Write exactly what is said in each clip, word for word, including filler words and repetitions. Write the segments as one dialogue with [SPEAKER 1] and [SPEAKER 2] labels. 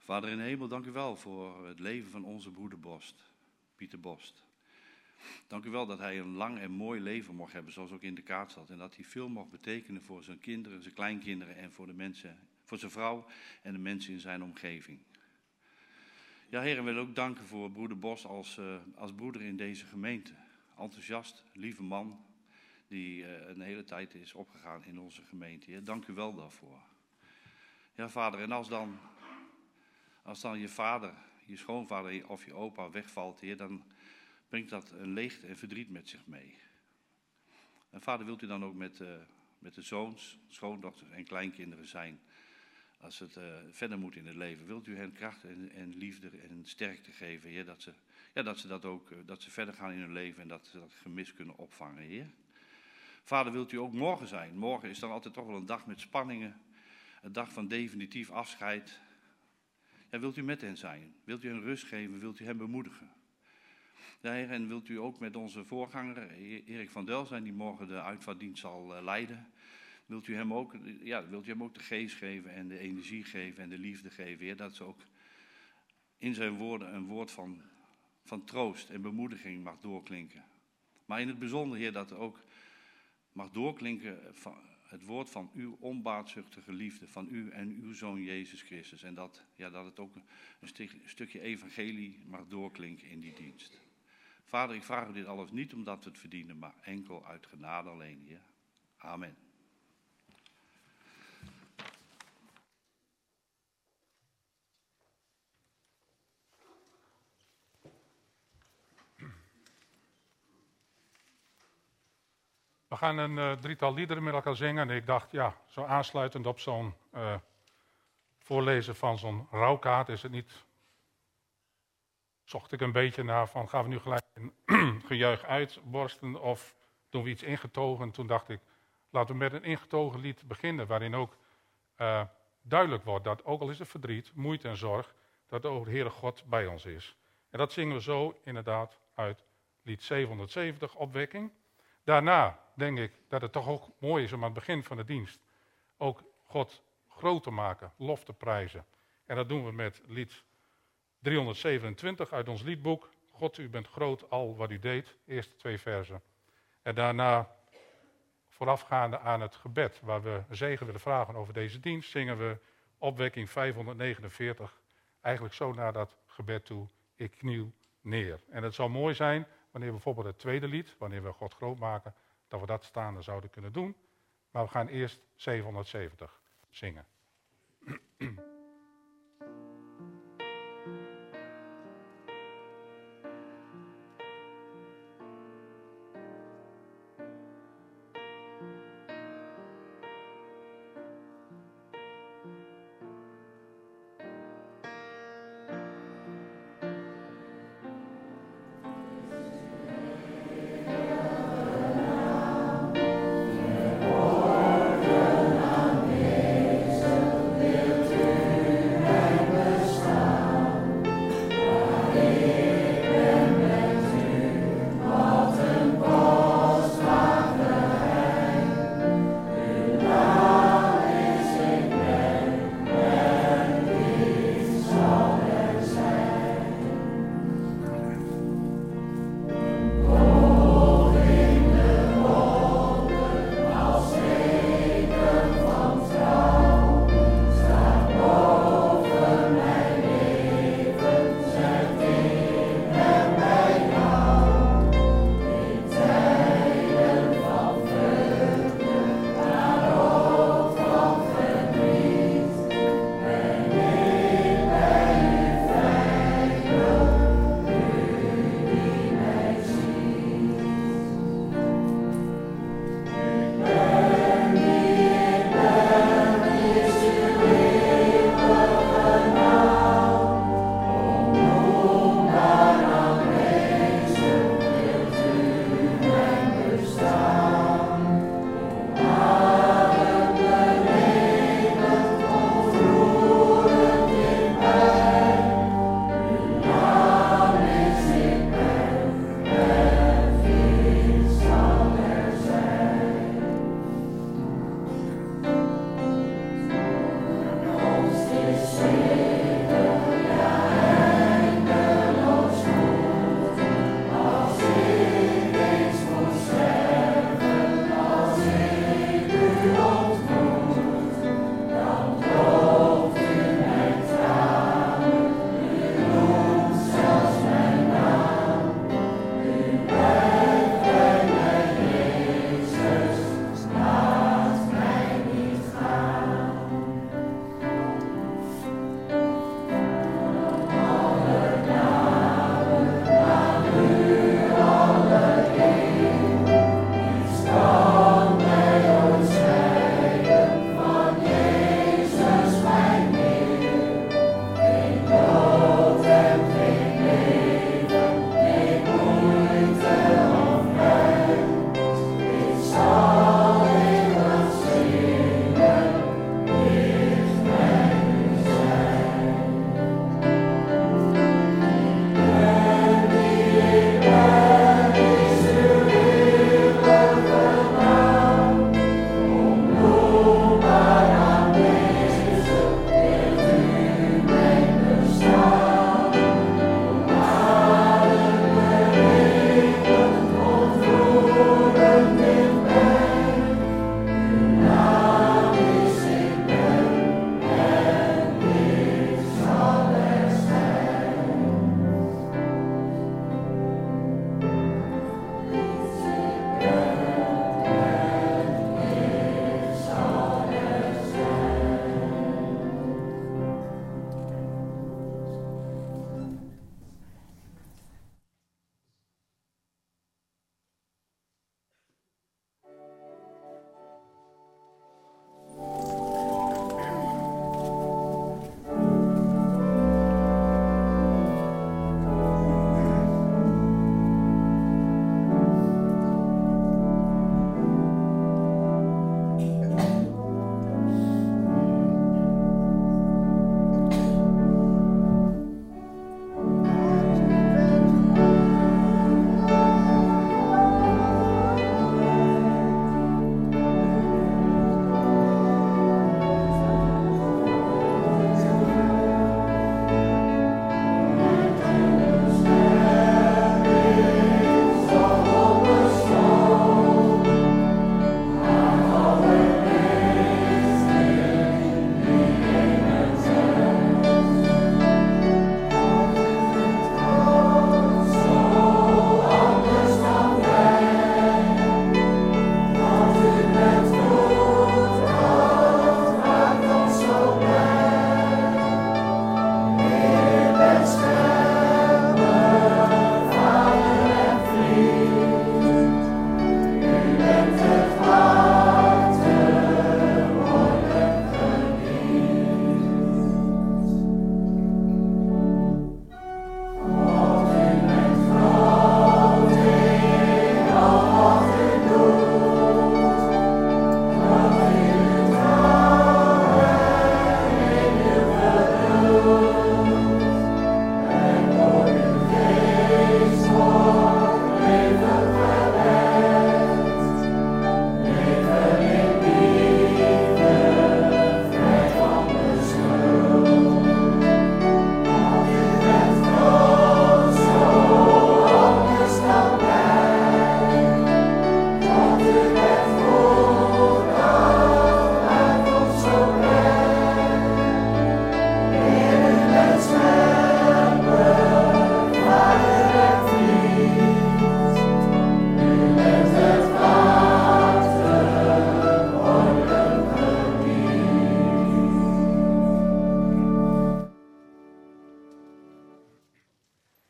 [SPEAKER 1] Vader in de hemel, dank u wel voor het leven van onze broeder Bost, Pieter Bost. Dank u wel dat hij een lang en mooi leven mocht hebben, zoals ook in de kaart zat. En dat hij veel mocht betekenen voor zijn kinderen, zijn kleinkinderen en voor de mensen, voor zijn vrouw en de mensen in zijn omgeving. Ja, Heer, en we willen ook danken voor broeder Bost als, uh, als broeder in deze gemeente. Enthousiast, lieve man, die uh, een hele tijd is opgegaan in onze gemeente. Heer, dank u wel daarvoor. Ja, vader, en als dan, als dan je vader, je schoonvader of je opa wegvalt, Heer, dan brengt dat een leegte en verdriet met zich mee. En vader, wilt u dan ook met, uh, met de zoons, schoondochters en kleinkinderen zijn, als het uh, verder moet in het leven, wilt u hen kracht en, en liefde en sterkte geven, Heer, dat ze, ja, dat ze dat ook, uh, dat ze verder gaan in hun leven en dat ze dat gemis kunnen opvangen, Heer. Vader, wilt u ook morgen zijn? Morgen is dan altijd toch wel een dag met spanningen, een dag van definitief afscheid. Ja, wilt u met hen zijn? Wilt u hen rust geven? Wilt u hen bemoedigen? Ja, Heer, en wilt u ook met onze voorganger, Erik van Del, zijn, die morgen de uitvaartdienst zal uh, leiden. Wilt u, hem ook, ja, wilt u hem ook de geest geven en de energie geven en de liefde geven, Heer, dat ze ook in zijn woorden een woord van, van troost en bemoediging mag doorklinken. Maar in het bijzonder, Heer, dat er ook mag doorklinken van het woord van uw onbaatzuchtige liefde, van u en uw Zoon Jezus Christus. En dat, ja, dat het ook een stuk, stukje evangelie mag doorklinken in die dienst. Vader, ik vraag u dit alles niet omdat we het verdienen, maar enkel uit genade alleen, Heer. Amen.
[SPEAKER 2] We gaan een uh, drietal liederen met elkaar zingen en ik dacht, ja, zo aansluitend op zo'n uh, voorlezen van zo'n rouwkaart is het niet... Zocht ik een beetje naar van, gaan we nu gelijk een gejuich uitborsten of doen we iets ingetogen? Toen dacht ik, laten we met een ingetogen lied beginnen, waarin ook uh, duidelijk wordt dat ook al is er verdriet, moeite en zorg, dat ook de Heere God bij ons is. En dat zingen we zo inderdaad uit lied zevenhonderdzeventig, Opwekking. Daarna denk ik dat het toch ook mooi is om aan het begin van de dienst ook God groot te maken, lof te prijzen. En dat doen we met lied driehonderdzevenentwintig uit ons liedboek. God, u bent groot, al wat u deed. Eerste twee versen. En daarna, voorafgaande aan het gebed, waar we zegen willen vragen over deze dienst, zingen we Opwekking vijfhonderdnegenenveertig. Eigenlijk zo naar dat gebed toe, ik kniel neer. En het zou mooi zijn wanneer we bijvoorbeeld het tweede lied, wanneer we God groot maken, dat we dat staande zouden kunnen doen. Maar we gaan eerst zevenhonderdzeventig zingen.
[SPEAKER 3] Morgen aanwezig wilt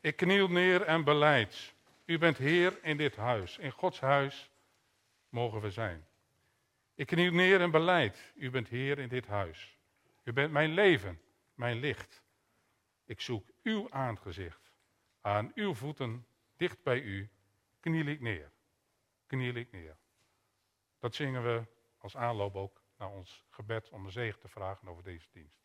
[SPEAKER 2] Ik kniel neer en belijd. U bent Heer in dit huis. In Gods huis mogen we zijn. Ik kniel neer en belijd. U bent Heer in dit huis. U bent mijn leven, mijn licht. Ik zoek uw aangezicht. Aan uw voeten, dicht bij u, kniel ik neer. Kniel ik neer. Dat zingen we als aanloop ook naar ons gebed om de zegen te vragen over deze dienst.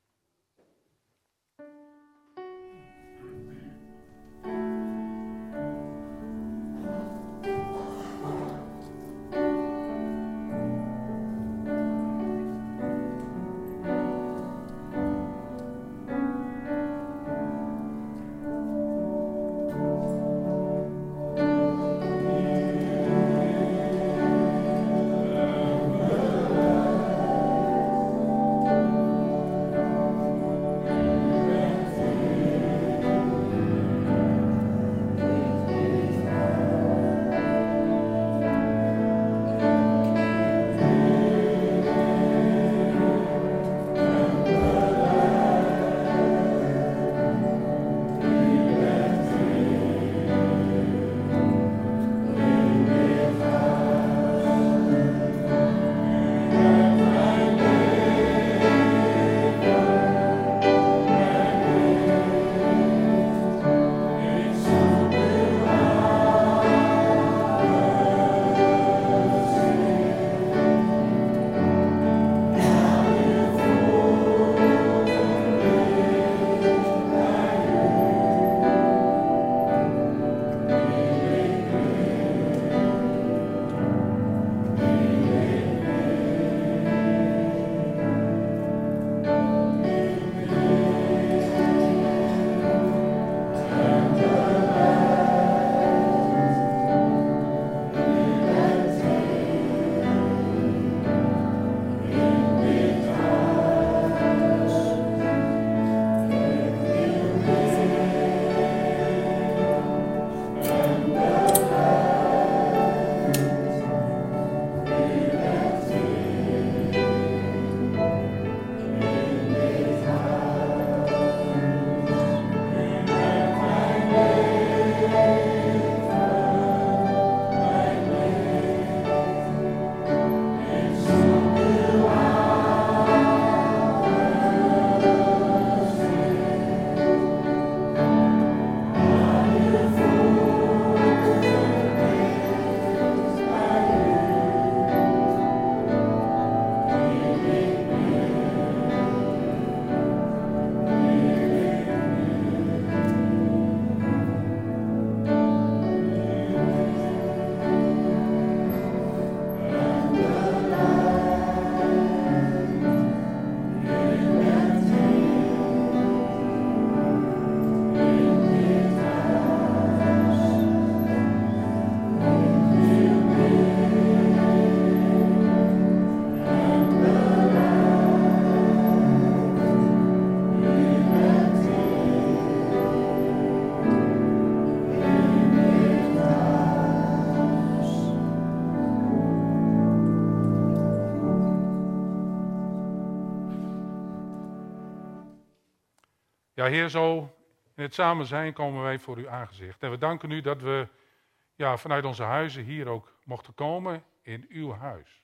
[SPEAKER 2] Ja, Heer, zo in het samen zijn komen wij voor uw aangezicht. En we danken u dat we ja, vanuit onze huizen hier ook mochten komen in uw huis.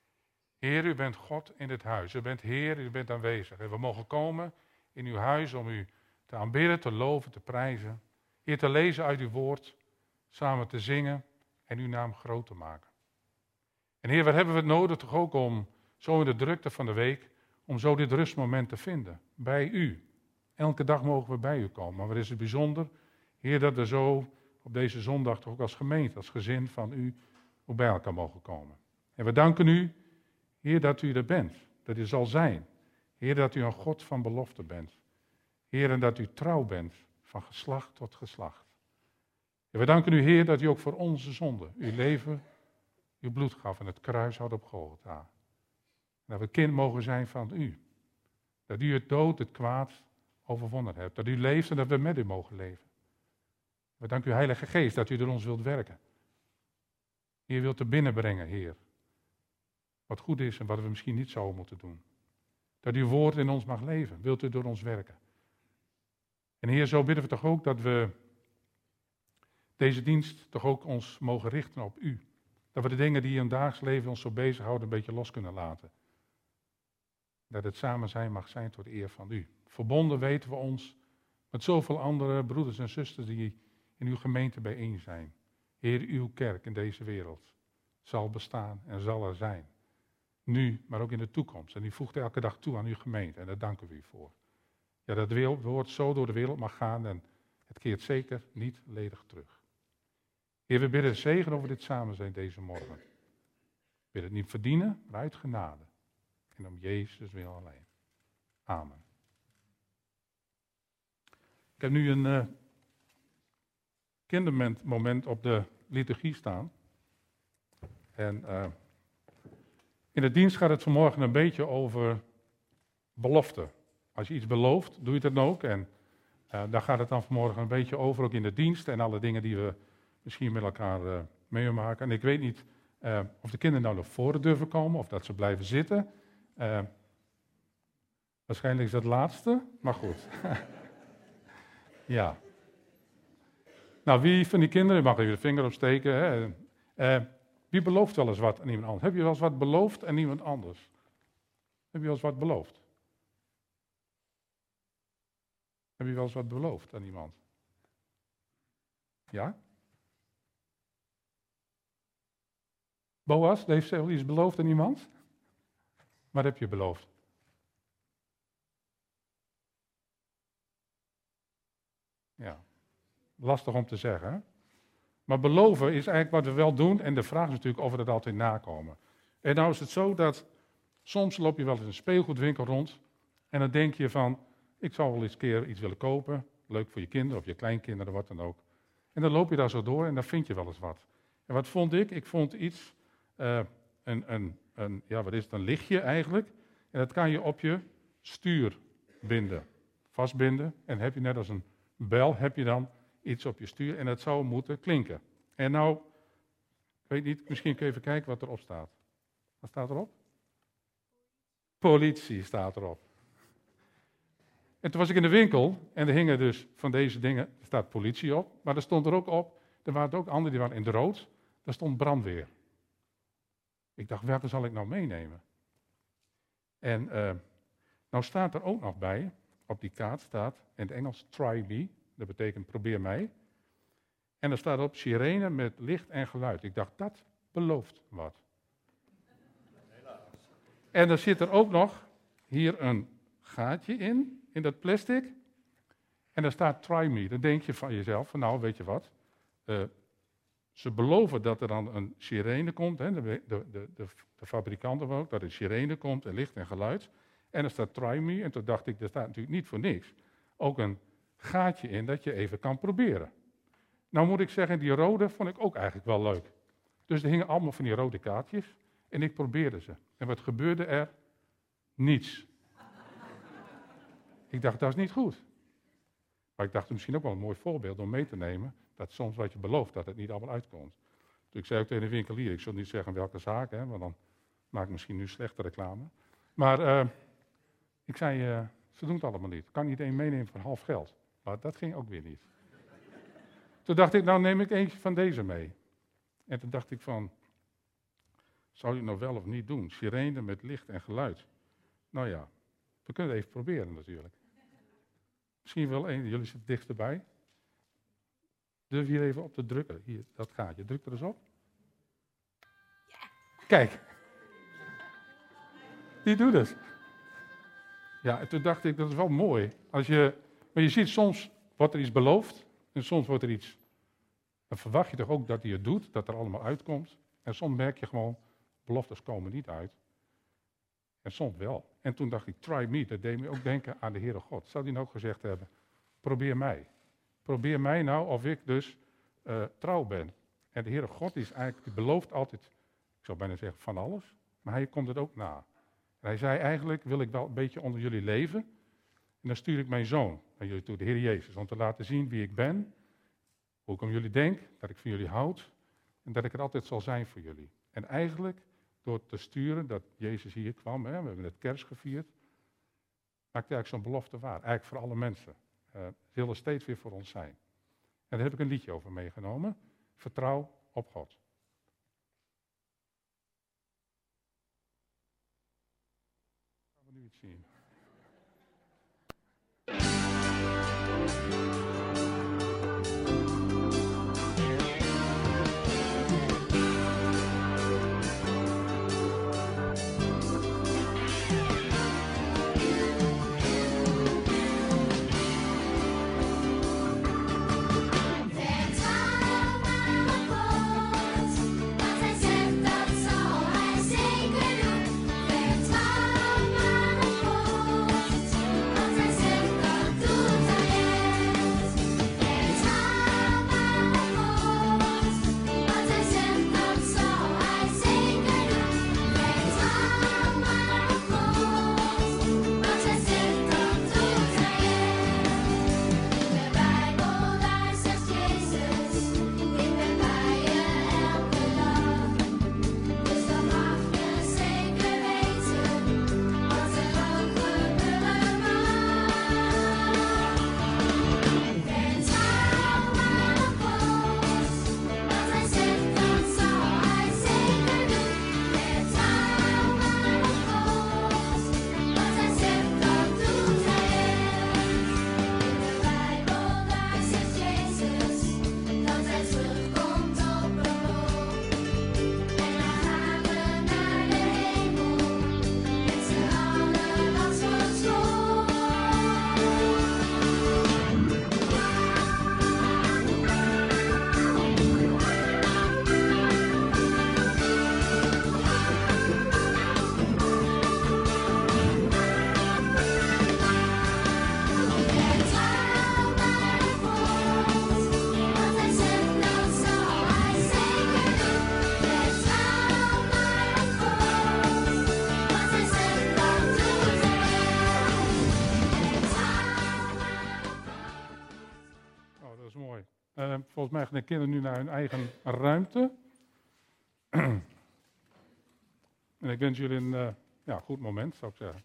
[SPEAKER 2] Heer, u bent God in dit huis. U bent Heer, u bent aanwezig. En we mogen komen in uw huis om u te aanbidden, te loven, te prijzen. Heer, te lezen uit uw woord, samen te zingen en uw naam groot te maken. En Heer, wat hebben we het nodig toch ook om zo in de drukte van de week, om zo dit rustmoment te vinden, bij u. Elke dag mogen we bij u komen. Maar wat is het bijzonder, Heer, dat we zo op deze zondag toch ook als gemeente, als gezin van u, ook bij elkaar mogen komen. En we danken u, Heer, dat u er bent, dat u zal zijn. Heer, dat u een God van belofte bent. Heer, en dat u trouw bent van geslacht tot geslacht. En we danken u, Heer, dat u ook voor onze zonde, uw leven, uw bloed gaf en het kruis had op Golgotha. En dat we kind mogen zijn van u. Dat u het dood, het kwaad overwonnen hebt. Dat u leeft en dat we met u mogen leven. We danken u, Heilige Geest, dat u door ons wilt werken. Heer, wilt er binnenbrengen, Heer. Wat goed is en wat we misschien niet zouden moeten doen. Dat uw woord in ons mag leven. Wilt u door ons werken. En Heer, zo bidden we toch ook dat we deze dienst toch ook ons mogen richten op u. Dat we de dingen die in het dagelijks leven ons zo bezighouden een beetje los kunnen laten. Dat het samen zijn mag zijn tot eer van u. Verbonden weten we ons met zoveel andere broeders en zusters die in uw gemeente bijeen zijn. Heer, uw kerk in deze wereld zal bestaan en zal er zijn. Nu, maar ook in de toekomst. En u voegt elke dag toe aan uw gemeente en daar danken we u voor. Ja, dat het woord zo door de wereld mag gaan en het keert zeker niet ledig terug. Heer, we bidden zegen over dit samen zijn deze morgen. We willen het niet verdienen, maar uit genade. En om Jezus wil alleen. Amen. Ik heb nu een uh, kindermoment op de liturgie staan. En uh, in de dienst gaat het vanmorgen een beetje over belofte. Als je iets belooft, doe je het dan ook. En uh, daar gaat het dan vanmorgen een beetje over, ook in de dienst en alle dingen die we misschien met elkaar uh, meemaken. En ik weet niet uh, of de kinderen nou naar voren durven komen of dat ze blijven zitten. Uh, waarschijnlijk is dat het laatste, maar goed. Ja. Nou, wie van die kinderen, mag even de vinger opsteken. Hè? Uh, wie belooft wel eens wat aan iemand anders? Heb je wel eens wat beloofd aan iemand anders? Heb je wel eens wat beloofd? Heb je wel eens wat beloofd aan iemand? Ja? Boas, heeft zelf iets beloofd aan iemand? Wat heb je beloofd? Ja, lastig om te zeggen. Hè? Maar beloven is eigenlijk wat we wel doen. En de vraag is natuurlijk of we dat altijd nakomen. En nou is het zo dat soms loop je wel eens in een speelgoedwinkel rond. En dan denk je van, ik zou wel eens een keer iets willen kopen. Leuk voor je kinderen of je kleinkinderen, wat dan ook. En dan loop je daar zo door en dan vind je wel eens wat. En wat vond ik? Ik vond iets, uh, een, een, een, ja wat is het, een lichtje eigenlijk. En dat kan je op je stuur binden, vastbinden. En heb je net als een bel, heb je dan iets op je stuur en dat zou moeten klinken. En nou, ik weet niet, misschien kun je even kijken wat erop staat. Wat staat erop? Politie staat erop. En toen was ik in de winkel en er hingen dus van deze dingen, er staat politie op, maar er stond er ook op, er waren ook anderen die waren in het rood, daar stond brandweer. Ik dacht, welke zal ik nou meenemen? En uh, nou staat er ook nog bij, op die kaart staat in het Engels try me, dat betekent probeer mij. En er staat op sirene met licht en geluid. Ik dacht, dat belooft wat. En er zit er ook nog hier een gaatje in, in dat plastic. En daar staat try me. Dan denk je van jezelf, van nou weet je wat. Uh, ze beloven dat er dan een sirene komt. Hè, de, de, de, de, de fabrikanten ook, dat er een sirene komt en licht en geluid. En er staat try me. En toen dacht ik, dat staat natuurlijk niet voor niks. Ook een gaatje in dat je even kan proberen. Nou moet ik zeggen, die rode vond ik ook eigenlijk wel leuk. Dus er hingen allemaal van die rode kaartjes. En ik probeerde ze. En wat gebeurde er? Niets. Ik dacht, dat is niet goed. Maar ik dacht, misschien ook wel een mooi voorbeeld om mee te nemen. Dat soms wat je belooft, dat het niet allemaal uitkomt. Dus ik zei ook tegen de winkelier, ik zal niet zeggen welke zaak, hè, want dan maak ik misschien nu slechte reclame. Maar uh, ik zei, uh, ze doen het allemaal niet. Kan niet één meenemen voor half geld. Maar dat ging ook weer niet. Toen dacht ik, nou neem ik eentje van deze mee. En toen dacht ik van, zou je het nou wel of niet doen? Sirene met licht en geluid. Nou ja, we kunnen het even proberen natuurlijk. Misschien wel een, jullie zitten dichtstbij. Durf hier even op te drukken. Hier, dat gaatje. Druk er eens op. Kijk. Die doet het. Ja, en toen dacht ik, dat is wel mooi. Als je, maar je ziet, soms wordt er iets beloofd. En soms wordt er iets. Dan verwacht je toch ook dat hij het doet. Dat er allemaal uitkomt. En soms merk je gewoon, beloftes komen niet uit. En soms wel. En toen dacht ik, try me. Dat deed me ook denken aan de Heere God. Zou die nou ook gezegd hebben, probeer mij. Probeer mij nou of ik dus uh, trouw ben. En de Heere God is eigenlijk, die belooft altijd, ik zou bijna zeggen van alles. Maar hij komt het ook na. En hij zei eigenlijk, wil ik wel een beetje onder jullie leven. En dan stuur ik mijn zoon naar jullie toe, de Heer Jezus. Om te laten zien wie ik ben. Hoe ik om jullie denk. Dat ik van jullie houd. En dat ik er altijd zal zijn voor jullie. En eigenlijk, door te sturen dat Jezus hier kwam. Hè, we hebben het kerst gevierd. Maakt eigenlijk zo'n belofte waar. Eigenlijk voor alle mensen. Uh, ze willen steeds weer voor ons zijn. daar heb ik een liedje over meegenomen. Vertrouw op God. Gaan we nu iets zien. Uh, volgens mij gaan de kinderen nu naar hun eigen ruimte. En ik wens jullie een uh, ja, goed moment, zou ik zeggen.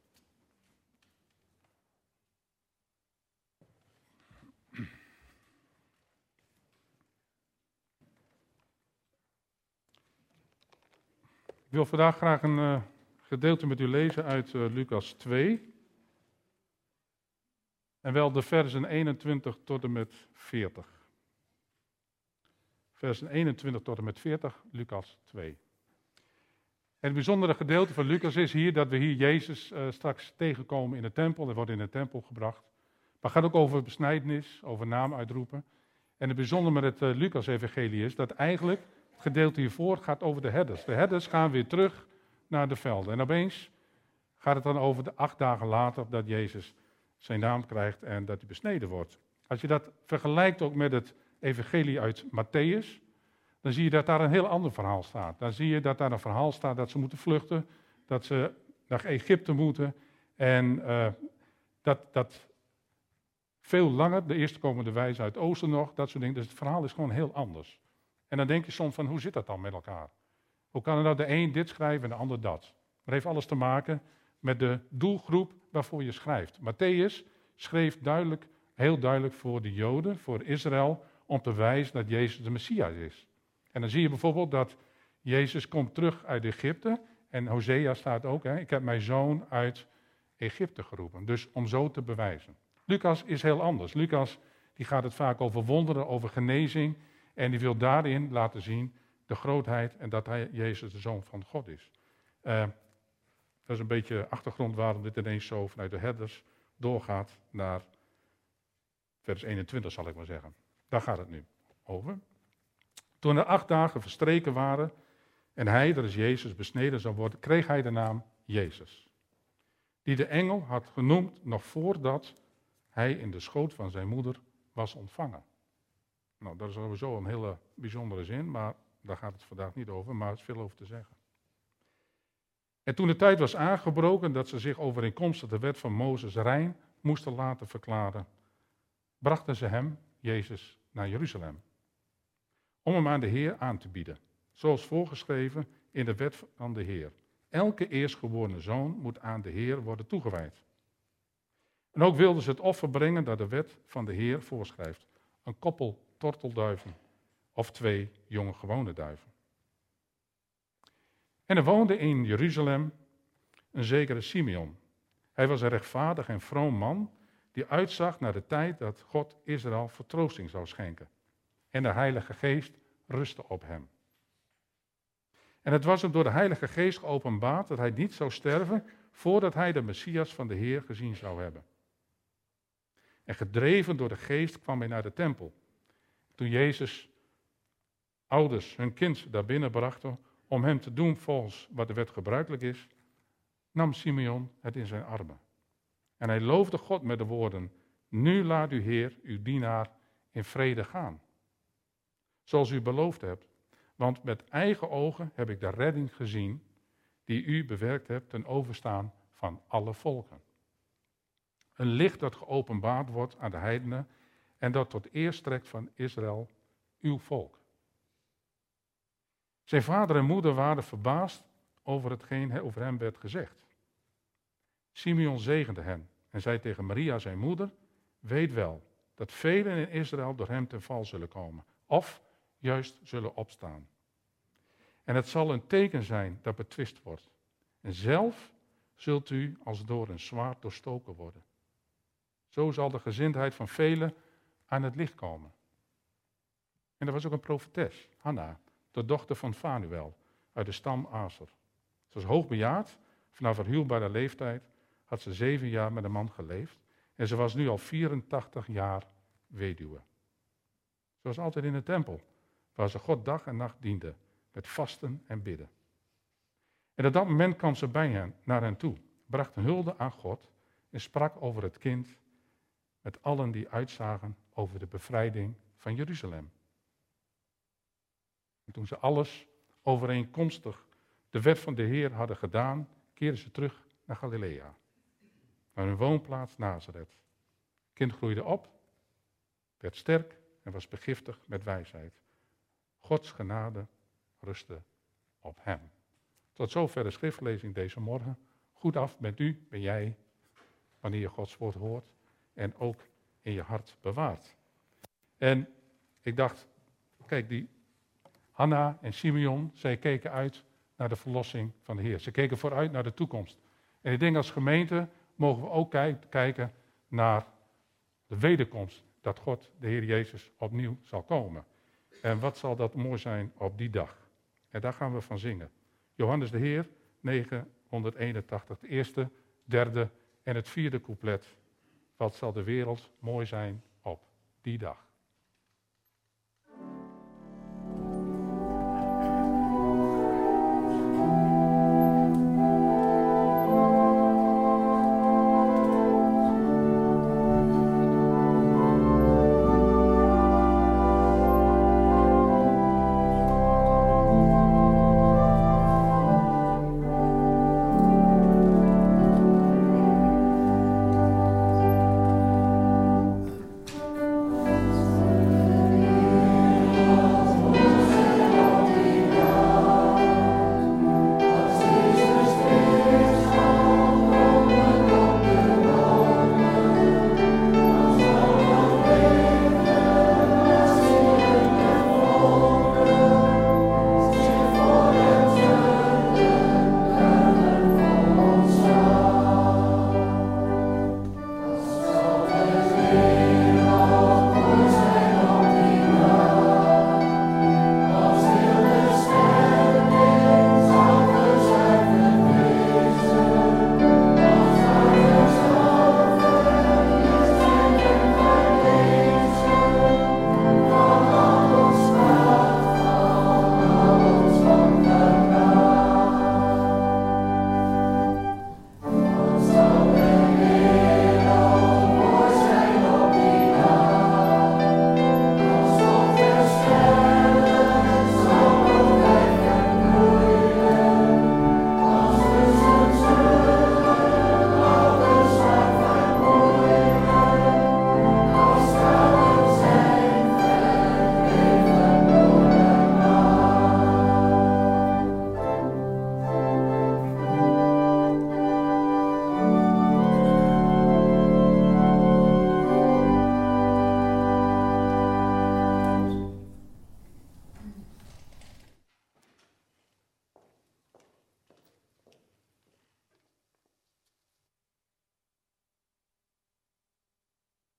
[SPEAKER 2] Ik wil vandaag graag een uh, gedeelte met u lezen uit uh, Lucas twee. En wel de versen eenentwintig tot en met veertig. Versen eenentwintig tot en met veertig, Lucas twee. En het bijzondere gedeelte van Lucas is hier dat we hier Jezus uh, straks tegenkomen in de tempel. Hij wordt in de tempel gebracht. Maar het gaat ook over besnijdenis, over naam uitroepen. En het bijzondere met het uh, Lucas-evangelie is dat eigenlijk het gedeelte hiervoor gaat over de herders. De herders gaan weer terug naar de velden. En opeens gaat het dan over de acht dagen later dat Jezus zijn naam krijgt en dat hij besneden wordt. Als je dat vergelijkt ook met het evangelie uit Matthäus, dan zie je dat daar een heel ander verhaal staat. Dan zie je dat daar een verhaal staat dat ze moeten vluchten, dat ze naar Egypte moeten en uh, dat, dat veel langer, de eerste komen de wijzen uit het oosten nog, dat soort dingen. Dus het verhaal is gewoon heel anders. En dan denk je soms van, hoe zit dat dan met elkaar? Hoe kan er nou de een dit schrijven en de ander dat? Dat heeft alles te maken met de doelgroep waarvoor je schrijft. Matthäus schreef duidelijk, heel duidelijk voor de Joden, voor Israël, om te wijzen dat Jezus de Messias is. En dan zie je bijvoorbeeld dat Jezus komt terug uit Egypte. En Hosea staat ook, hè, ik heb mijn zoon uit Egypte geroepen. Dus om zo te bewijzen. Lucas is heel anders. Lucas die gaat het vaak over wonderen, over genezing. En die wil daarin laten zien de grootheid en dat hij Jezus de Zoon van God is. Uh, dat is een beetje achtergrond waarom dit ineens zo vanuit de herders doorgaat naar vers eenentwintig, zal ik maar zeggen. Daar gaat het nu over. Toen er acht dagen verstreken waren en hij, dat is Jezus, besneden zou worden, kreeg hij de naam Jezus. Die de engel had genoemd nog voordat hij in de schoot van zijn moeder was ontvangen. Nou, dat is sowieso een hele bijzondere zin, maar daar gaat het vandaag niet over, maar er is veel over te zeggen. En toen de tijd was aangebroken dat ze zich overeenkomstig de wet van Mozes rein moesten laten verklaren, brachten ze hem, Jezus, naar Jeruzalem. Om hem aan de Heer aan te bieden, zoals voorgeschreven in de wet van de Heer. Elke eerstgeboren zoon moet aan de Heer worden toegewijd. En ook wilden ze het offer brengen dat de wet van de Heer voorschrijft. een koppel tortelduiven of twee jonge gewone duiven. En er woonde in Jeruzalem een zekere Simeon. Hij was een rechtvaardig en vroom man die uitzag naar de tijd dat God Israël vertroosting zou schenken. En de Heilige Geest rustte op hem. En het was hem door de Heilige Geest geopenbaard dat hij niet zou sterven voordat hij de Messias van de Heer gezien zou hebben. En gedreven door de Geest kwam hij naar de tempel. Toen Jezus ouders hun kind daar binnen brachten om hem te doen volgens wat de wet gebruikelijk is, nam Simeon het in zijn armen. En hij loofde God met de woorden: nu laat uw Heer, uw dienaar, in vrede gaan. Zoals u beloofd hebt, want met eigen ogen heb ik de redding gezien die u bewerkt hebt ten overstaan van alle volken. Een licht dat geopenbaard wordt aan de heidenen en dat tot eer strekt van Israël, uw volk. Zijn vader en moeder waren verbaasd over hetgeen over hem werd gezegd. Simeon zegende hen en zei tegen Maria, zijn moeder: weet wel dat velen in Israël door hem ten val zullen komen, of juist zullen opstaan. En het zal een teken zijn dat betwist wordt. En zelf zult u als door een zwaard doorstoken worden. Zo zal de gezindheid van velen aan het licht komen. En er was ook een profetes, Hanna, de dochter van Fanuel, uit de stam Aser. Ze was hoogbejaard, vanaf haar huwbare leeftijd had ze zeven jaar met een man geleefd. En ze was nu al vierentachtig jaar weduwe. Ze was altijd in de tempel, waar ze God dag en nacht diende, met vasten en bidden. En op dat moment kwam ze bij hen, naar hen toe, bracht een hulde aan God en sprak over het kind met allen die uitzagen over de bevrijding van Jeruzalem. En toen ze alles overeenkomstig de wet van de Heer hadden gedaan, keerden ze terug naar Galilea, naar hun woonplaats Nazareth. Het kind groeide op, werd sterk en was begiftigd met wijsheid. Gods genade rustte op hem. Tot zover de schriftlezing deze morgen. Goed af bent u, ben jij, wanneer je Gods woord hoort en ook in je hart bewaart. En ik dacht, kijk, die Hanna en Simeon, zij keken uit naar de verlossing van de Heer. Ze keken vooruit naar de toekomst. En ik denk als gemeente mogen we ook kijk, kijken naar de wederkomst, dat God, de Heer Jezus, opnieuw zal komen. En wat zal dat mooi zijn op die dag. En daar gaan we van zingen. Johannes de Heer, negenhonderdeenentachtig, de eerste, derde en het vierde couplet. Wat zal de wereld mooi zijn op die dag.
[SPEAKER 3] Thank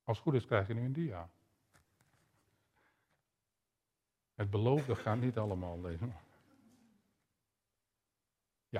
[SPEAKER 2] Als het goed is krijg je nu een dia. Het beloofde gaat niet allemaal lezen. Ja.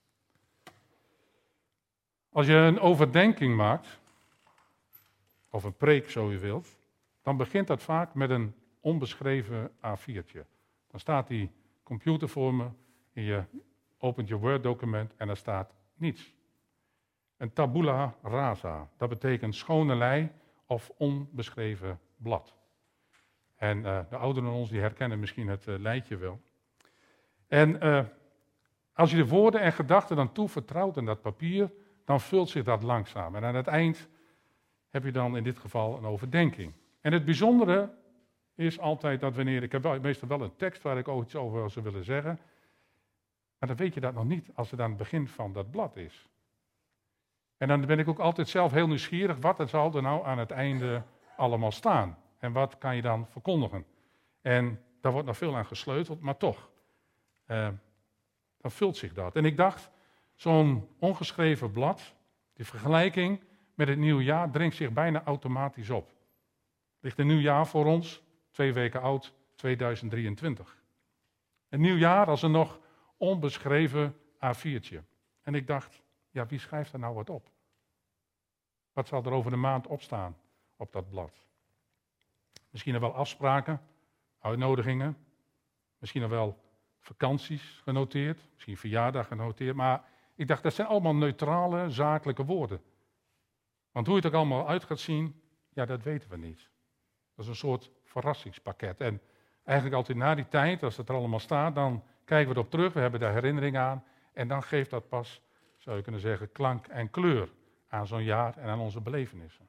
[SPEAKER 2] Als je een overdenking maakt, of een preek zo je wilt, dan begint dat vaak met een onbeschreven A viertje. Dan staat die computer voor me en je opent je Word-document en er staat niets. Een tabula rasa, dat betekent schone lei of onbeschreven blad. En uh, de ouderen van ons die herkennen misschien het uh, lijntje wel. En uh, als je de woorden en gedachten dan toevertrouwt aan dat papier, dan vult zich dat langzaam. En aan het eind heb je dan in dit geval een overdenking. En het bijzondere is altijd dat wanneer, ik heb wel, meestal wel een tekst waar ik ook iets over zou willen zeggen, maar dan weet je dat nog niet als het aan het begin van dat blad is. En dan ben ik ook altijd zelf heel nieuwsgierig, wat er zal er nou aan het einde allemaal staan? En wat kan je dan verkondigen? En daar wordt nog veel aan gesleuteld, maar toch, uh, dan vult zich dat. En ik dacht, zo'n ongeschreven blad, die vergelijking met het nieuwe jaar dringt zich bijna automatisch op. Er ligt een nieuw jaar voor ons, twee weken oud, tweeduizend drieëntwintig. Een nieuw jaar als een nog onbeschreven A viertje. En ik dacht, ja, wie schrijft er nou wat op? Wat zal er over de maand opstaan op dat blad? Misschien er wel afspraken, uitnodigingen, misschien er wel vakanties genoteerd, misschien verjaardag genoteerd, maar ik dacht, dat zijn allemaal neutrale, zakelijke woorden. Want hoe het er allemaal uit gaat zien, ja, dat weten we niet. Dat is een soort verrassingspakket. En eigenlijk altijd na die tijd, als het er allemaal staat, dan kijken we erop terug, we hebben daar herinnering aan, en dan geeft dat pas, zou je kunnen zeggen, klank en kleur aan zo'n jaar en aan onze belevenissen.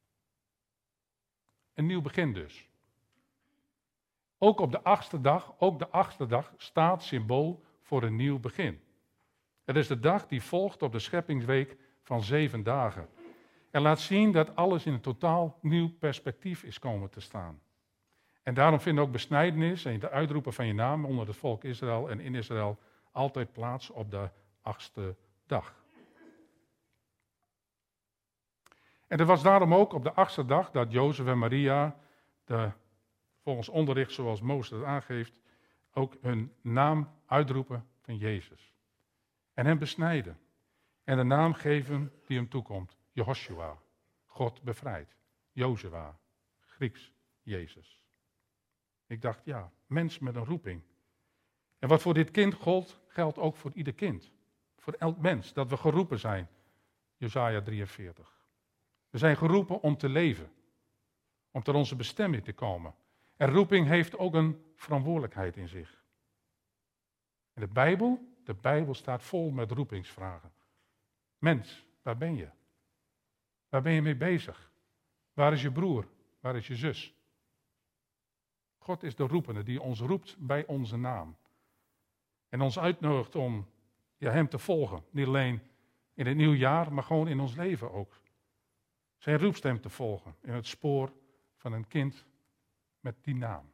[SPEAKER 2] Een nieuw begin dus. Ook op de achtste dag, ook de achtste dag staat symbool voor een nieuw begin. Het is de dag die volgt op de scheppingsweek van zeven dagen. En laat zien dat alles in een totaal nieuw perspectief is komen te staan. En daarom vindt ook besnijdenis en de uitroepen van je naam onder het volk Israël en in Israël altijd plaats op de achtste dag. En het was daarom ook op de achtste dag dat Jozef en Maria, de, volgens onderricht zoals Mozes het aangeeft, ook hun naam uitroepen van Jezus. En hem besnijden. En de naam geven die hem toekomt. Jehoshua, God bevrijdt. Jozua, Grieks, Jezus. Ik dacht, ja, mens met een roeping. En wat voor dit kind gold, geldt ook voor ieder kind. Voor elk mens, dat we geroepen zijn. Jesaja drieënveertig. We zijn geroepen om te leven. Om tot onze bestemming te komen. En roeping heeft ook een verantwoordelijkheid in zich. En de Bijbel, de Bijbel staat vol met roepingsvragen. Mens, waar ben je? Waar ben je mee bezig? Waar is je broer? Waar is je zus? God is de roepende die ons roept bij onze naam. En ons uitnodigt om ja, hem te volgen. Niet alleen in het nieuwe jaar, maar gewoon in ons leven ook. Zijn roepstem te volgen in het spoor van een kind met die naam.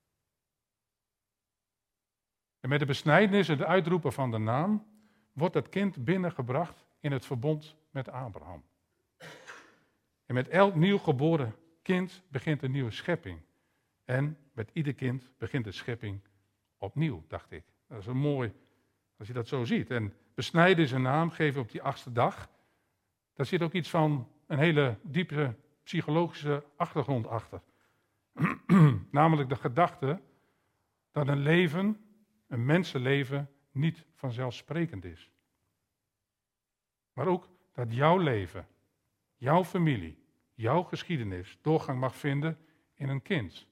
[SPEAKER 2] En met de besnijdenis en de uitroepen van de naam wordt het kind binnengebracht in het verbond met Abraham. En met elk nieuw geboren kind begint een nieuwe schepping. En met ieder kind begint de schepping opnieuw, dacht ik. Dat is een mooi, als je dat zo ziet. En besnijden is een naam geven op die achtste dag. Daar zit ook iets van een hele diepe psychologische achtergrond achter. Namelijk de gedachte dat een leven, een mensenleven, niet vanzelfsprekend is. Maar ook dat jouw leven, jouw familie, jouw geschiedenis doorgang mag vinden in een kind.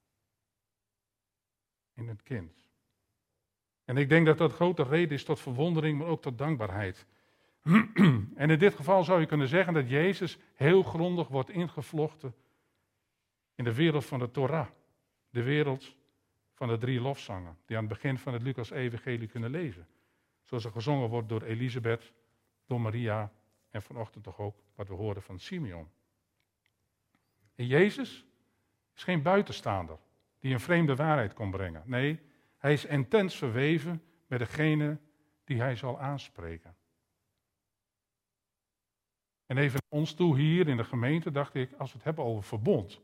[SPEAKER 2] In een kind. En ik denk dat dat grote reden is tot verwondering, maar ook tot dankbaarheid. En in dit geval zou je kunnen zeggen dat Jezus heel grondig wordt ingevlochten in de wereld van de Torah. De wereld van de drie lofzangen, die aan het begin van het Lucas-evangelie kunnen lezen. Zoals er gezongen wordt door Elisabeth, door Maria en vanochtend toch ook wat we horen van Simeon. En Jezus is geen buitenstaander die een vreemde waarheid kon brengen. Nee, hij is intens verweven met degene die hij zal aanspreken. En even naar ons toe hier in de gemeente dacht ik, als we het hebben over verbond.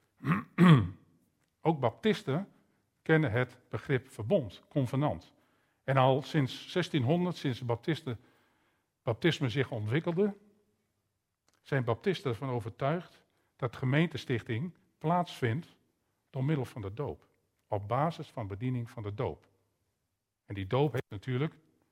[SPEAKER 2] Ook baptisten kennen het begrip verbond, convenant. En al sinds zestienhonderd, sinds de baptisten, baptisme zich ontwikkelde, zijn baptisten ervan overtuigd dat gemeentestichting plaatsvindt door middel van de doop. Op basis van bediening van de doop. En die doop heeft natuurlijk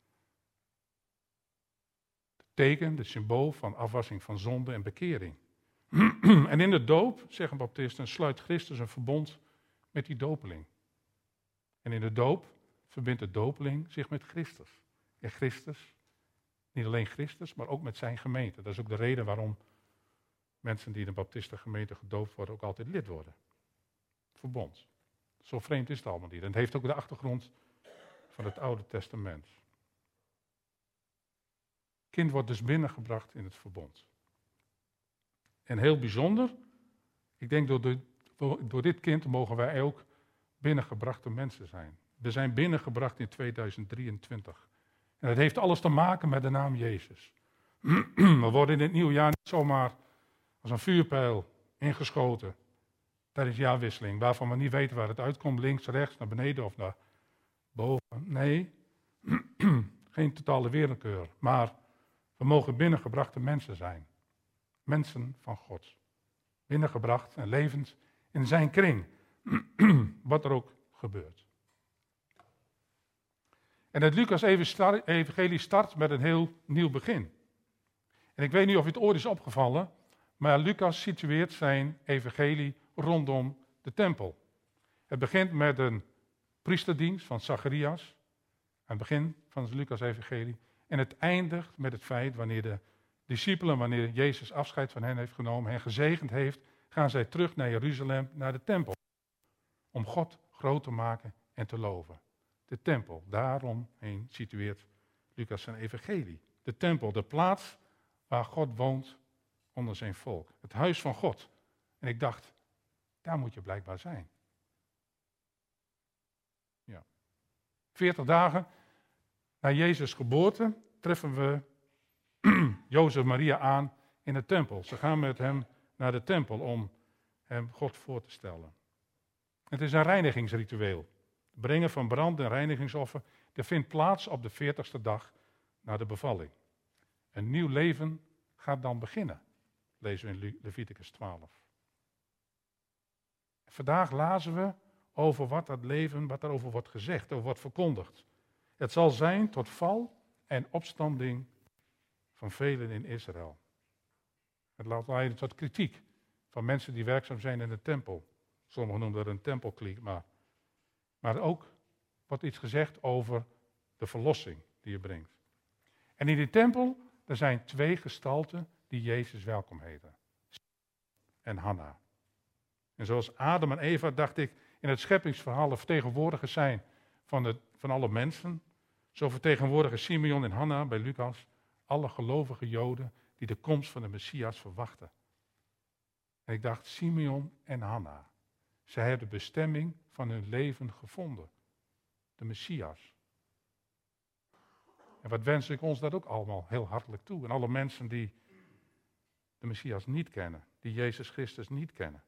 [SPEAKER 2] het teken, de symbool van afwassing van zonde en bekering. En in de doop, zeggen baptisten, sluit Christus een verbond met die dopeling. En in de doop verbindt de dopeling zich met Christus. En Christus, niet alleen Christus, maar ook met zijn gemeente. Dat is ook de reden waarom mensen die in de baptistengemeente gedoopt worden, ook altijd lid worden. Verbond. Zo vreemd is het allemaal niet. En het heeft ook de achtergrond van het Oude Testament. Het kind wordt dus binnengebracht in het verbond. En heel bijzonder, ik denk door, de, door dit kind mogen wij ook binnengebrachte mensen zijn. We zijn binnengebracht in tweeduizend drieëntwintig. En dat heeft alles te maken met de naam Jezus. We worden in het nieuwe jaar niet zomaar als een vuurpijl ingeschoten tijdens jaarwisseling, waarvan we niet weten waar het uitkomt, links, rechts, naar beneden of naar boven. Nee, geen totale willekeur, maar we mogen binnengebrachte mensen zijn. Mensen van God. Binnengebracht en levend in zijn kring. Wat er ook gebeurt. En het Lucas-evangelie start met een heel nieuw begin. En ik weet niet of het ooit is opgevallen, maar Lucas situeert zijn evangelie rondom de tempel. Het begint met een priesterdienst van Zacharias, aan het begin van het Lucas-evangelie. En het eindigt met het feit, wanneer de discipelen, wanneer Jezus afscheid van hen heeft genomen, hen gezegend heeft, gaan zij terug naar Jeruzalem, naar de tempel. Om God groot te maken en te loven. De tempel, daaromheen situeert Lucas zijn evangelie. De tempel, de plaats waar God woont onder zijn volk. Het huis van God. En ik dacht, daar moet je blijkbaar zijn. Ja. Veertig dagen na Jezus' geboorte treffen we Jozef en Maria aan in de tempel. Ze gaan met hem naar de tempel om hem God voor te stellen. Het is een reinigingsritueel. Het brengen van brand- en reinigingsoffer. Dat vindt plaats op de veertigste dag na de bevalling. Een nieuw leven gaat dan beginnen, lezen we in Leviticus twaalf. Vandaag lazen we over wat dat leven, wat daarover wordt gezegd, over wordt verkondigd. Het zal zijn tot val en opstanding van velen in Israël. Het laat leiden tot kritiek van mensen die werkzaam zijn in de tempel. Sommigen noemen dat een tempelkliek, maar, maar ook wordt iets gezegd over de verlossing die je brengt. En in die tempel, er zijn twee gestalten die Jezus welkom heten. En Hanna. En zoals Adam en Eva, dacht ik, in het scheppingsverhaal de vertegenwoordigers zijn van, de, van alle mensen. Zo vertegenwoordigen Simeon en Hanna bij Lucas alle gelovige Joden die de komst van de Messias verwachten. En ik dacht, Simeon en Hanna, zij hebben de bestemming van hun leven gevonden. De Messias. En wat wens ik ons dat ook allemaal heel hartelijk toe. En alle mensen die de Messias niet kennen, die Jezus Christus niet kennen.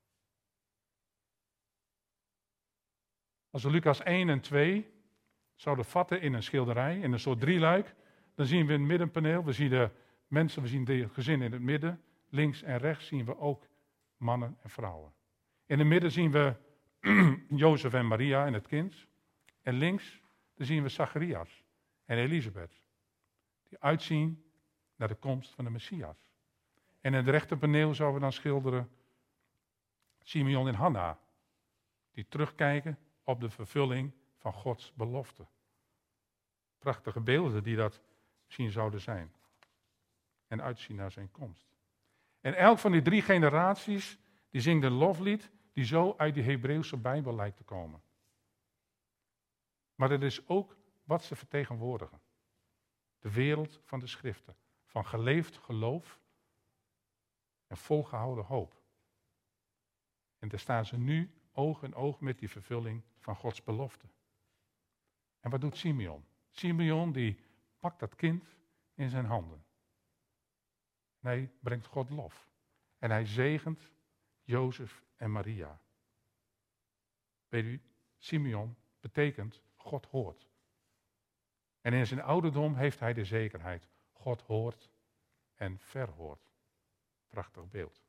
[SPEAKER 2] Als we Lucas één en twee zouden vatten in een schilderij, in een soort drieluik, dan zien we in het middenpaneel, we zien de mensen, we zien de gezin in het midden. Links en rechts zien we ook mannen en vrouwen. In het midden zien we Jozef en Maria en het kind. En links dan zien we Zacharias en Elisabeth. Die uitzien naar de komst van de Messias. En in het rechterpaneel zouden we dan schilderen Simeon en Hanna. Die terugkijken op de vervulling van Gods belofte. Prachtige beelden die dat misschien zouden zijn. En uitzien naar zijn komst. En elk van die drie generaties, die zingt een loflied die zo uit de Hebreeuwse Bijbel lijkt te komen. Maar het is ook wat ze vertegenwoordigen. De wereld van de schriften. Van geleefd geloof en volgehouden hoop. En daar staan ze nu oog in oog met die vervulling van Gods belofte. En wat doet Simeon? Simeon die pakt dat kind in zijn handen. En hij brengt God lof. En hij zegent Jozef en Maria. Weet u, Simeon betekent God hoort. En in zijn ouderdom heeft hij de zekerheid. God hoort en verhoort. Prachtig beeld.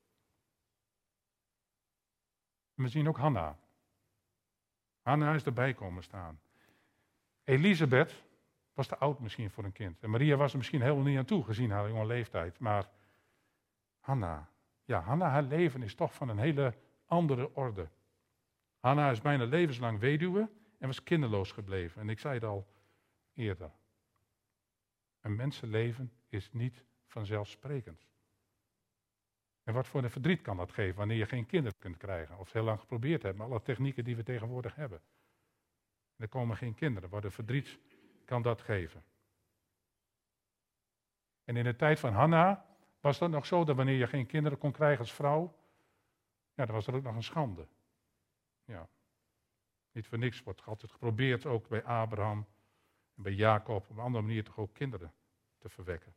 [SPEAKER 2] En we zien ook Hanna. Hanna is erbij komen staan. Elisabeth was te oud misschien voor een kind. En Maria was er misschien helemaal niet aan toe, gezien haar jonge leeftijd. Maar Hanna, ja, Hanna, haar leven is toch van een hele andere orde. Hanna is bijna levenslang weduwe en was kinderloos gebleven. En ik zei het al eerder. Een mensenleven is niet vanzelfsprekend. En wat voor een verdriet kan dat geven wanneer je geen kinderen kunt krijgen? Of heel lang geprobeerd hebt, met alle technieken die we tegenwoordig hebben. En er komen geen kinderen. Wat een verdriet kan dat geven. En in de tijd van Hanna was dat nog zo dat wanneer je geen kinderen kon krijgen als vrouw, ja, dan was er ook nog een schande. Ja. Niet voor niks wordt altijd geprobeerd, ook bij Abraham en bij Jacob, op een andere manier toch ook kinderen te verwekken.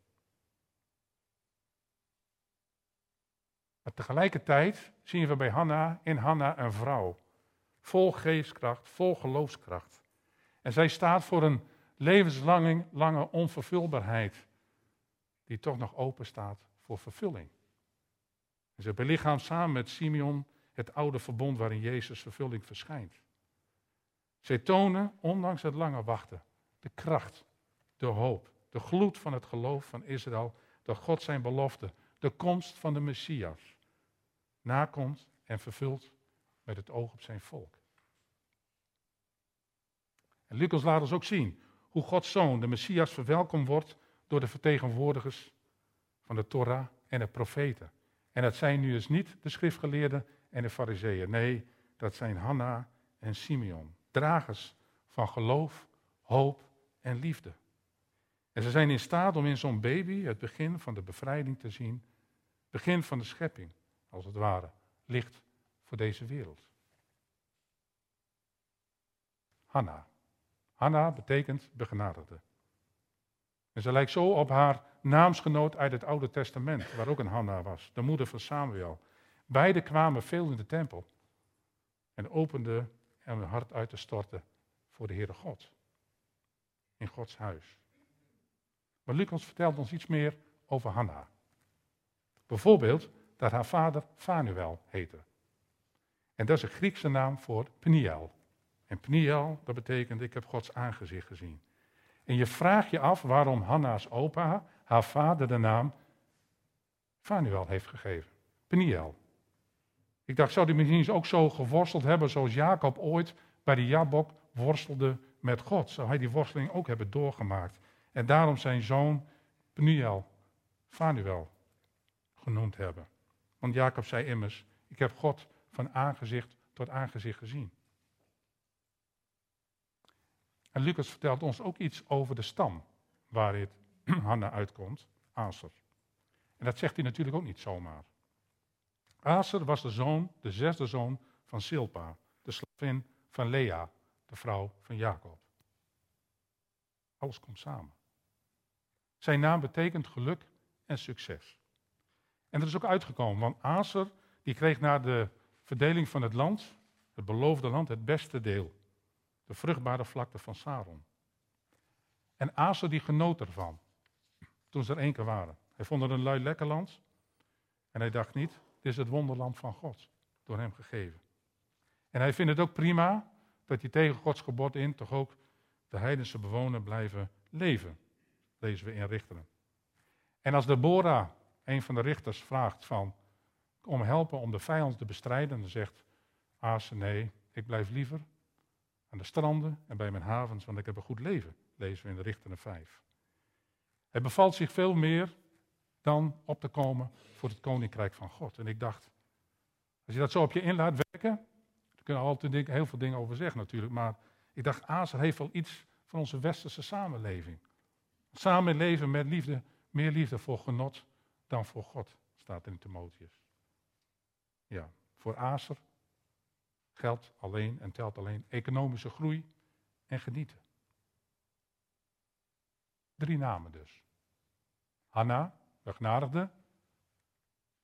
[SPEAKER 2] Maar tegelijkertijd zien we bij Hanna in Hanna een vrouw. Vol geestkracht, vol geloofskracht. En zij staat voor een levenslange lange onvervulbaarheid. Die toch nog open staat voor vervulling. En ze belichaamt samen met Simeon het oude verbond waarin Jezus vervulling verschijnt. Zij tonen, ondanks het lange wachten, de kracht, de hoop, de gloed van het geloof van Israël, dat God zijn belofte, de komst van de Messias, nakomt en vervult met het oog op zijn volk. En Lucas laat ons ook zien hoe Gods Zoon, de Messias, verwelkomd wordt door de vertegenwoordigers van de Torah en de profeten. En dat zijn nu dus niet de schriftgeleerden en de fariseeën. Nee, dat zijn Hanna en Simeon. Dragers van geloof, hoop en liefde. En ze zijn in staat om in zo'n baby het begin van de bevrijding te zien. Begin van de schepping, als het ware. Licht voor deze wereld. Hanna. Hanna betekent begenadigde. En ze lijkt zo op haar naamsgenoot uit het Oude Testament, waar ook een Hanna was, de moeder van Samuel. Beiden kwamen veel in de tempel en openden hun hart uit te storten voor de Heere God. In Gods huis. Maar Lucas vertelt ons iets meer over Hanna. Bijvoorbeeld dat haar vader Fanuel heette. En dat is een Griekse naam voor Peniel. En Peniel, dat betekent ik heb Gods aangezicht gezien. En je vraagt je af waarom Hanna's opa haar vader de naam Fanuel heeft gegeven. Peniel. Ik dacht, zou die misschien ook zo geworsteld hebben zoals Jacob ooit bij de Jabok worstelde met God? Zou hij die worsteling ook hebben doorgemaakt? En daarom zijn zoon Peniel, Fanuel, genoemd hebben. Want Jacob zei immers, ik heb God van aangezicht tot aangezicht gezien. En Lucas vertelt ons ook iets over de stam waaruit Hanna uitkomt, Aser. En dat zegt hij natuurlijk ook niet zomaar. Aser was de zoon, de zesde zoon van Silpa, de slavin van Lea, de vrouw van Jacob. Alles komt samen. Zijn naam betekent geluk en succes. En dat is ook uitgekomen, want Aser die kreeg na de verdeling van het land, het beloofde land, het beste deel. De vruchtbare vlakte van Saron. En Aser die genoot ervan, toen ze er één keer waren. Hij vond het een lui lekker land. En hij dacht niet, dit is het wonderland van God, door hem gegeven. En hij vindt het ook prima dat hij tegen Gods gebod in toch ook de heidense bewoners blijven leven. Lezen we in Richteren. En als Deborah, een van de richters, vraagt van, om helpen om de vijand te bestrijden, dan zegt Aser, nee, ik blijf liever aan de stranden en bij mijn havens, want ik heb een goed leven, lezen we in de Richteren vijf. Hij bevalt zich veel meer dan op te komen voor het koninkrijk van God. En ik dacht, als je dat zo op je in laat werken, daar kunnen we altijd heel veel dingen over zeggen natuurlijk, maar ik dacht, Aser heeft wel iets van onze westerse samenleving. Samen leven met liefde, meer liefde voor genot dan voor God, staat in Timotheus. Ja, voor Aser geldt alleen en telt alleen economische groei en genieten. Drie namen dus. Hanna, begenadigde,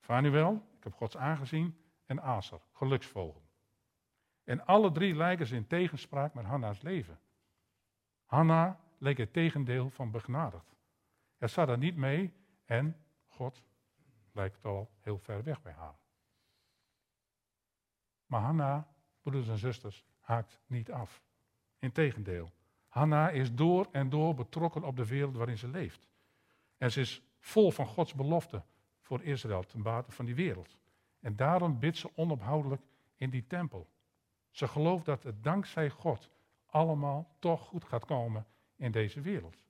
[SPEAKER 2] Fanuel, ik heb Gods aangezien, en Aser, geluksvogel. En alle drie lijken ze in tegenspraak met Hanna's leven. Hanna leek het tegendeel van begnadigd. Er zat er niet mee en God lijkt al heel ver weg bij haar. Maar Hanna, broeders en zusters, haakt niet af. Integendeel, Hanna is door en door betrokken op de wereld waarin ze leeft. En ze is vol van Gods belofte voor Israël ten bate van die wereld. En daarom bidt ze onophoudelijk in die tempel. Ze gelooft dat het dankzij God allemaal toch goed gaat komen in deze wereld.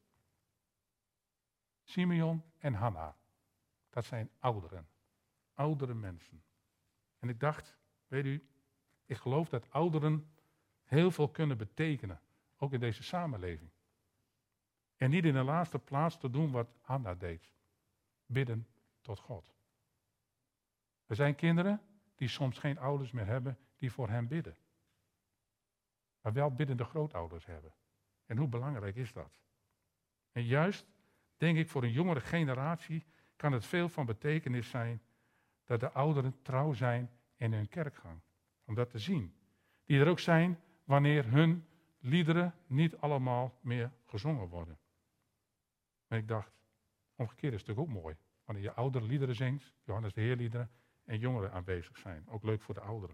[SPEAKER 2] Simeon en Hanna, dat zijn ouderen. Oudere mensen. En ik dacht, weet u, ik geloof dat ouderen heel veel kunnen betekenen. Ook in deze samenleving. En niet in de laatste plaats te doen wat Hanna deed. Bidden tot God. Er zijn kinderen die soms geen ouders meer hebben die voor hen bidden. Maar wel biddende grootouders hebben. En hoe belangrijk is dat? En juist, denk ik, voor een jongere generatie kan het veel van betekenis zijn dat de ouderen trouw zijn in hun kerkgang. Om dat te zien. Die er ook zijn wanneer hun liederen niet allemaal meer gezongen worden. En ik dacht, omgekeerd is het natuurlijk ook mooi. Wanneer je oudere liederen zingt, Johannes de Heerliederen, en jongeren aanwezig zijn. Ook leuk voor de ouderen.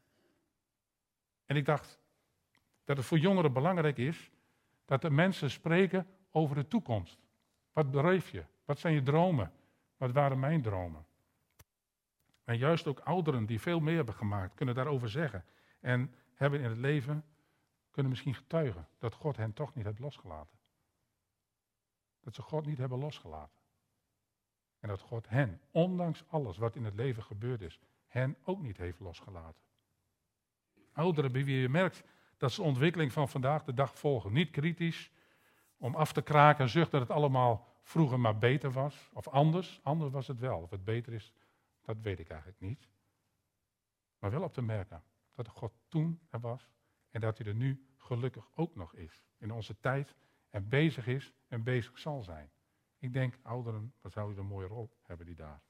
[SPEAKER 2] En ik dacht dat het voor jongeren belangrijk is dat de mensen spreken over de toekomst. Wat beleef je? Wat zijn je dromen? Wat waren mijn dromen? En juist ook ouderen die veel meer hebben gemaakt, kunnen daarover zeggen. En hebben in het leven, kunnen misschien getuigen dat God hen toch niet heeft losgelaten. Dat ze God niet hebben losgelaten. En dat God hen, ondanks alles wat in het leven gebeurd is, hen ook niet heeft losgelaten. Ouderen bij wie je merkt dat ze de ontwikkeling van vandaag de dag volgen. Niet kritisch, om af te kraken en zucht dat het allemaal vroeger maar beter was. Of anders, anders was het wel. Of het beter is, dat weet ik eigenlijk niet. Maar wel op te merken dat God toen er was en dat hij er nu gelukkig ook nog is. In onze tijd en bezig is en bezig zal zijn. Ik denk, ouderen, wat zou u een mooie rol hebben die daar.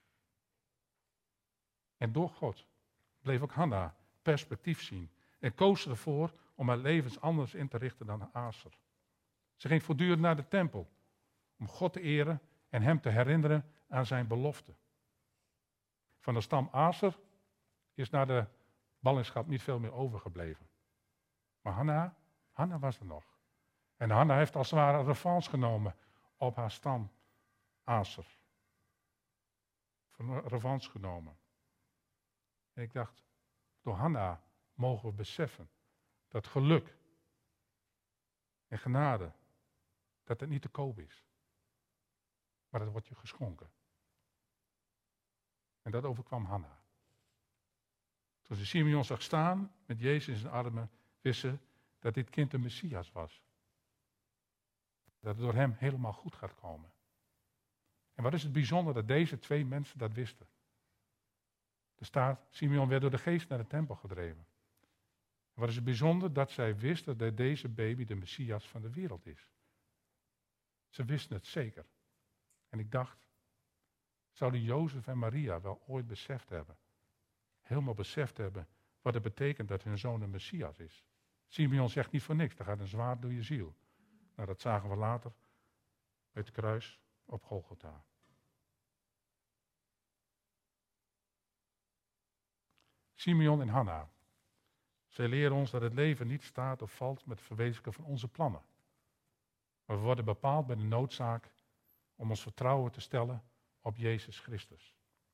[SPEAKER 2] En door God bleef ook Hanna perspectief zien. En koos ervoor om haar levens anders in te richten dan Aser. Ze ging voortdurend naar de tempel. Om God te eren en hem te herinneren aan zijn belofte. Van de stam Aser is na de ballingschap niet veel meer overgebleven. Maar Hanna, Hanna was er nog. En Hanna heeft als het ware revanche genomen op haar stam Aser. Revanche genomen. En ik dacht, door Hanna mogen we beseffen dat geluk en genade, dat het niet te koop is. Maar dat wordt je geschonken. En dat overkwam Hanna. Toen ze Simeon zag staan met Jezus in zijn armen, wist ze dat dit kind de Messias was. Dat het door hem helemaal goed gaat komen. En wat is het bijzonder dat deze twee mensen dat wisten. Er staat, Simeon werd door de geest naar de tempel gedreven. En wat is het bijzonder dat zij wisten dat deze baby de Messias van de wereld is. Ze wisten het zeker. En ik dacht, zouden Jozef en Maria wel ooit beseft hebben, helemaal beseft hebben, wat het betekent dat hun zoon een Messias is. Simeon zegt niet voor niks, er gaat een zwaard door je ziel. Nou, dat zagen we later bij het kruis op Golgotha. Simeon en Hanna. Zij leren ons dat het leven niet staat of valt met het verwezenlijken van onze plannen. Maar we worden bepaald bij de noodzaak om ons vertrouwen te stellen op Jezus Christus.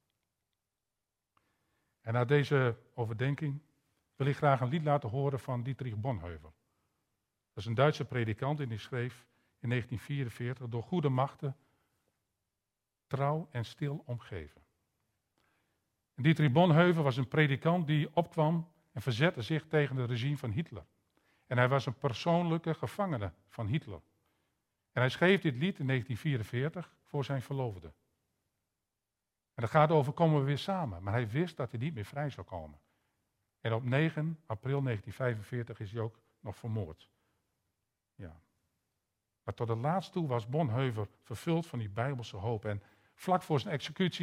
[SPEAKER 2] En na deze overdenking wil ik graag een lied laten horen van Dietrich Bonhoeffer. Dat is een Duitse predikant en die schreef in negentien vierenveertig door goede machten trouw en stil omgeven. En Dietrich Bonhoeffer was een predikant die opkwam en verzette zich tegen het regime van Hitler. En hij was een persoonlijke gevangene van Hitler. En hij schreef dit lied in negentien vierenveertig voor zijn verloofde. En dat gaat over komen we weer samen. Maar hij wist dat hij niet meer vrij zou komen. En op negen april negentien vijfenveertig is hij ook nog vermoord. Ja. Maar tot het laatst toe was Bonhoeffer vervuld van die bijbelse hoop. En vlak voor zijn executie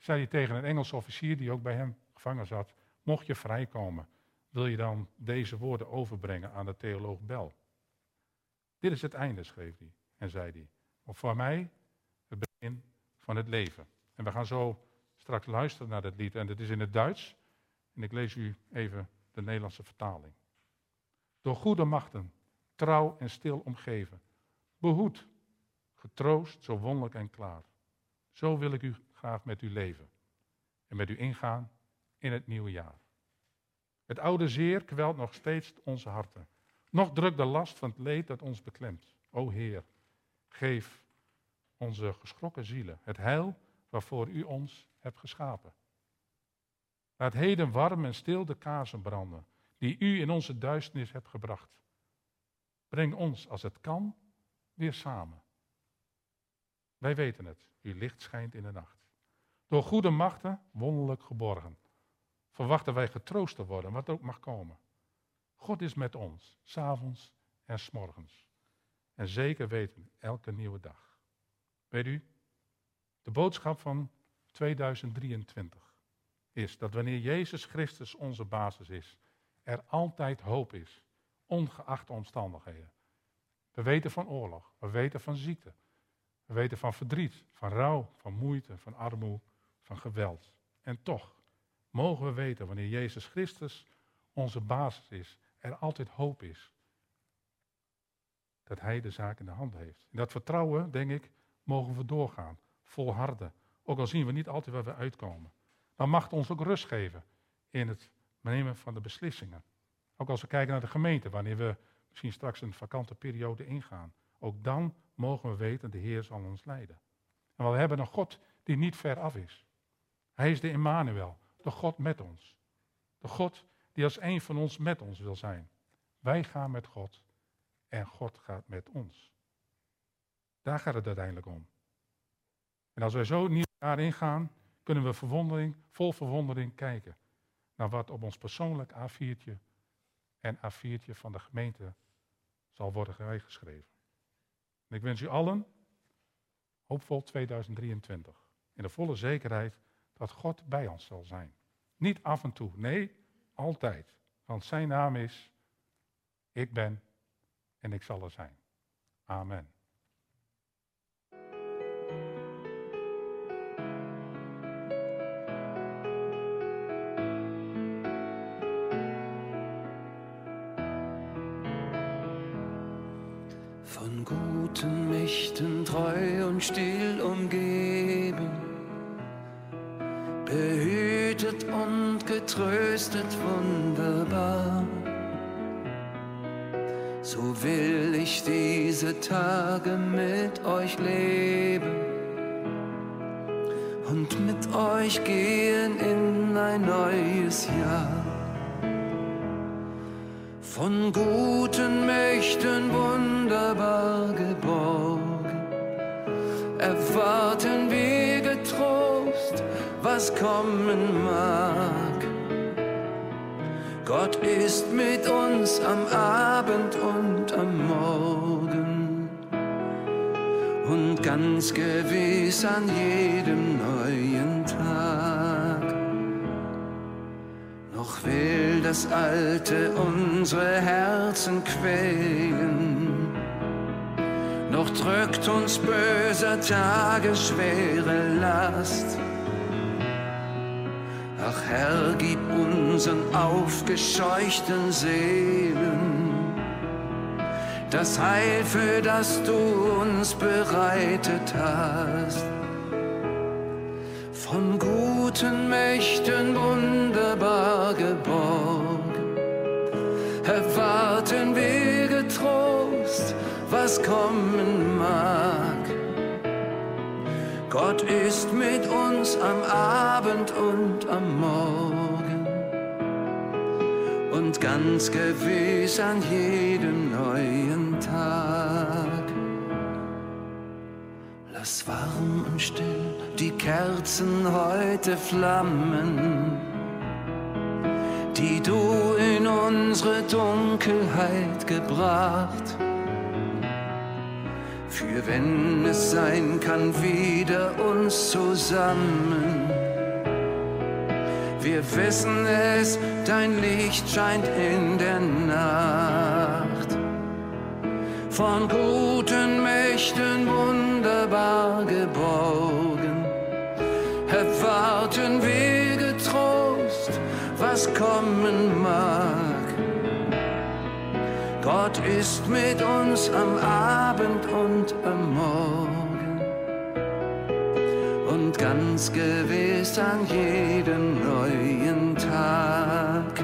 [SPEAKER 2] zei hij tegen een Engelse officier die ook bij hem gevangen zat, mocht je vrijkomen, wil je dan deze woorden overbrengen aan de theoloog Bell? Dit is het einde, schreef hij en zei hij. Maar voor mij het begin van het leven. En we gaan zo straks luisteren naar dat lied. En het is in het Duits. En ik lees u even de Nederlandse vertaling. Door goede machten, trouw en stil omgeven. Behoed, getroost, zo wonderlijk en klaar. Zo wil ik u graag met u leven. En met u ingaan in het nieuwe jaar. Het oude zeer kwelt nog steeds onze harten. Nog drukt de last van het leed dat ons beklemt. O Heer, geef onze geschrokken zielen het heil waarvoor u ons hebt geschapen. Laat heden warm en stil de kaarsen branden, die u in onze duisternis hebt gebracht. Breng ons, als het kan, weer samen. Wij weten het, uw licht schijnt in de nacht. Door goede machten wonderlijk geborgen. Verwachten wij getroost te worden, wat ook mag komen. God is met ons, 's avonds en 's morgens. En zeker weten, elke nieuwe dag. Weet u, de boodschap van tweeduizend drieëntwintig is dat wanneer Jezus Christus onze basis is, er altijd hoop is, ongeacht de omstandigheden. We weten van oorlog, we weten van ziekte, we weten van verdriet, van rouw, van moeite, van armoede, van geweld. En toch mogen we weten, wanneer Jezus Christus onze basis is, er altijd hoop is. Dat Hij de zaak in de hand heeft. In dat vertrouwen, denk ik, mogen we doorgaan, volharden. Ook al zien we niet altijd waar we uitkomen. Dan mag het ons ook rust geven in het nemen van de beslissingen. Ook als we kijken naar de gemeente, wanneer we misschien straks een vakante periode ingaan. Ook dan mogen we weten, de Heer zal ons leiden. En we hebben een God die niet ver af is. Hij is de Immanuel, de God met ons. De God die als een van ons met ons wil zijn. Wij gaan met God en God gaat met ons. Daar gaat het uiteindelijk om. En als wij zo het nieuwe jaar ingaan, kunnen we verwondering, vol verwondering kijken naar wat op ons persoonlijk A viertje en A viertje van de gemeente zal worden geschreven. En ik wens u allen hoopvol tweeduizend drieëntwintig. In de volle zekerheid dat God bij ons zal zijn. Niet af en toe, nee, altijd. Want zijn naam is, ik ben en ik zal er zijn. Amen.
[SPEAKER 3] Von guten Mächten treu und still umgeben, behütet und getröstet wunderbar. So will ich diese Tage mit euch leben und mit euch gehen in ein neues Jahr. Von guten Mächten wunderbar geborgen, erwarten wir getrost, was kommen mag. Gott ist mit uns am Abend und am Morgen und ganz gewiss an jedem neuen Tag. Noch will das Alte unsere Herzen quälen, noch drückt uns böser Tage schwere Last. Ach Herr, gib unseren aufgescheuchten Seelen das Heil, für das du uns bereitet hast. Von guten Mächten wunderbar geborgen, erwarten wir getrost, was kommen mag. Gott ist mit uns am Abend und am Morgen und ganz gewiss an jedem neuen Tag. Lass warm und still die Kerzen heute flammen, die du in unsere Dunkelheit gebracht. Für wenn es sein kann, wieder uns zusammen Wir wissen es, dein Licht scheint in der Nacht. Von guten Mächten wunderbar geborgen, erwarten wir getrost, was kommen mag. Gott ist mit uns am Abend und am Morgen und ganz gewiss an jedem neuen Tag.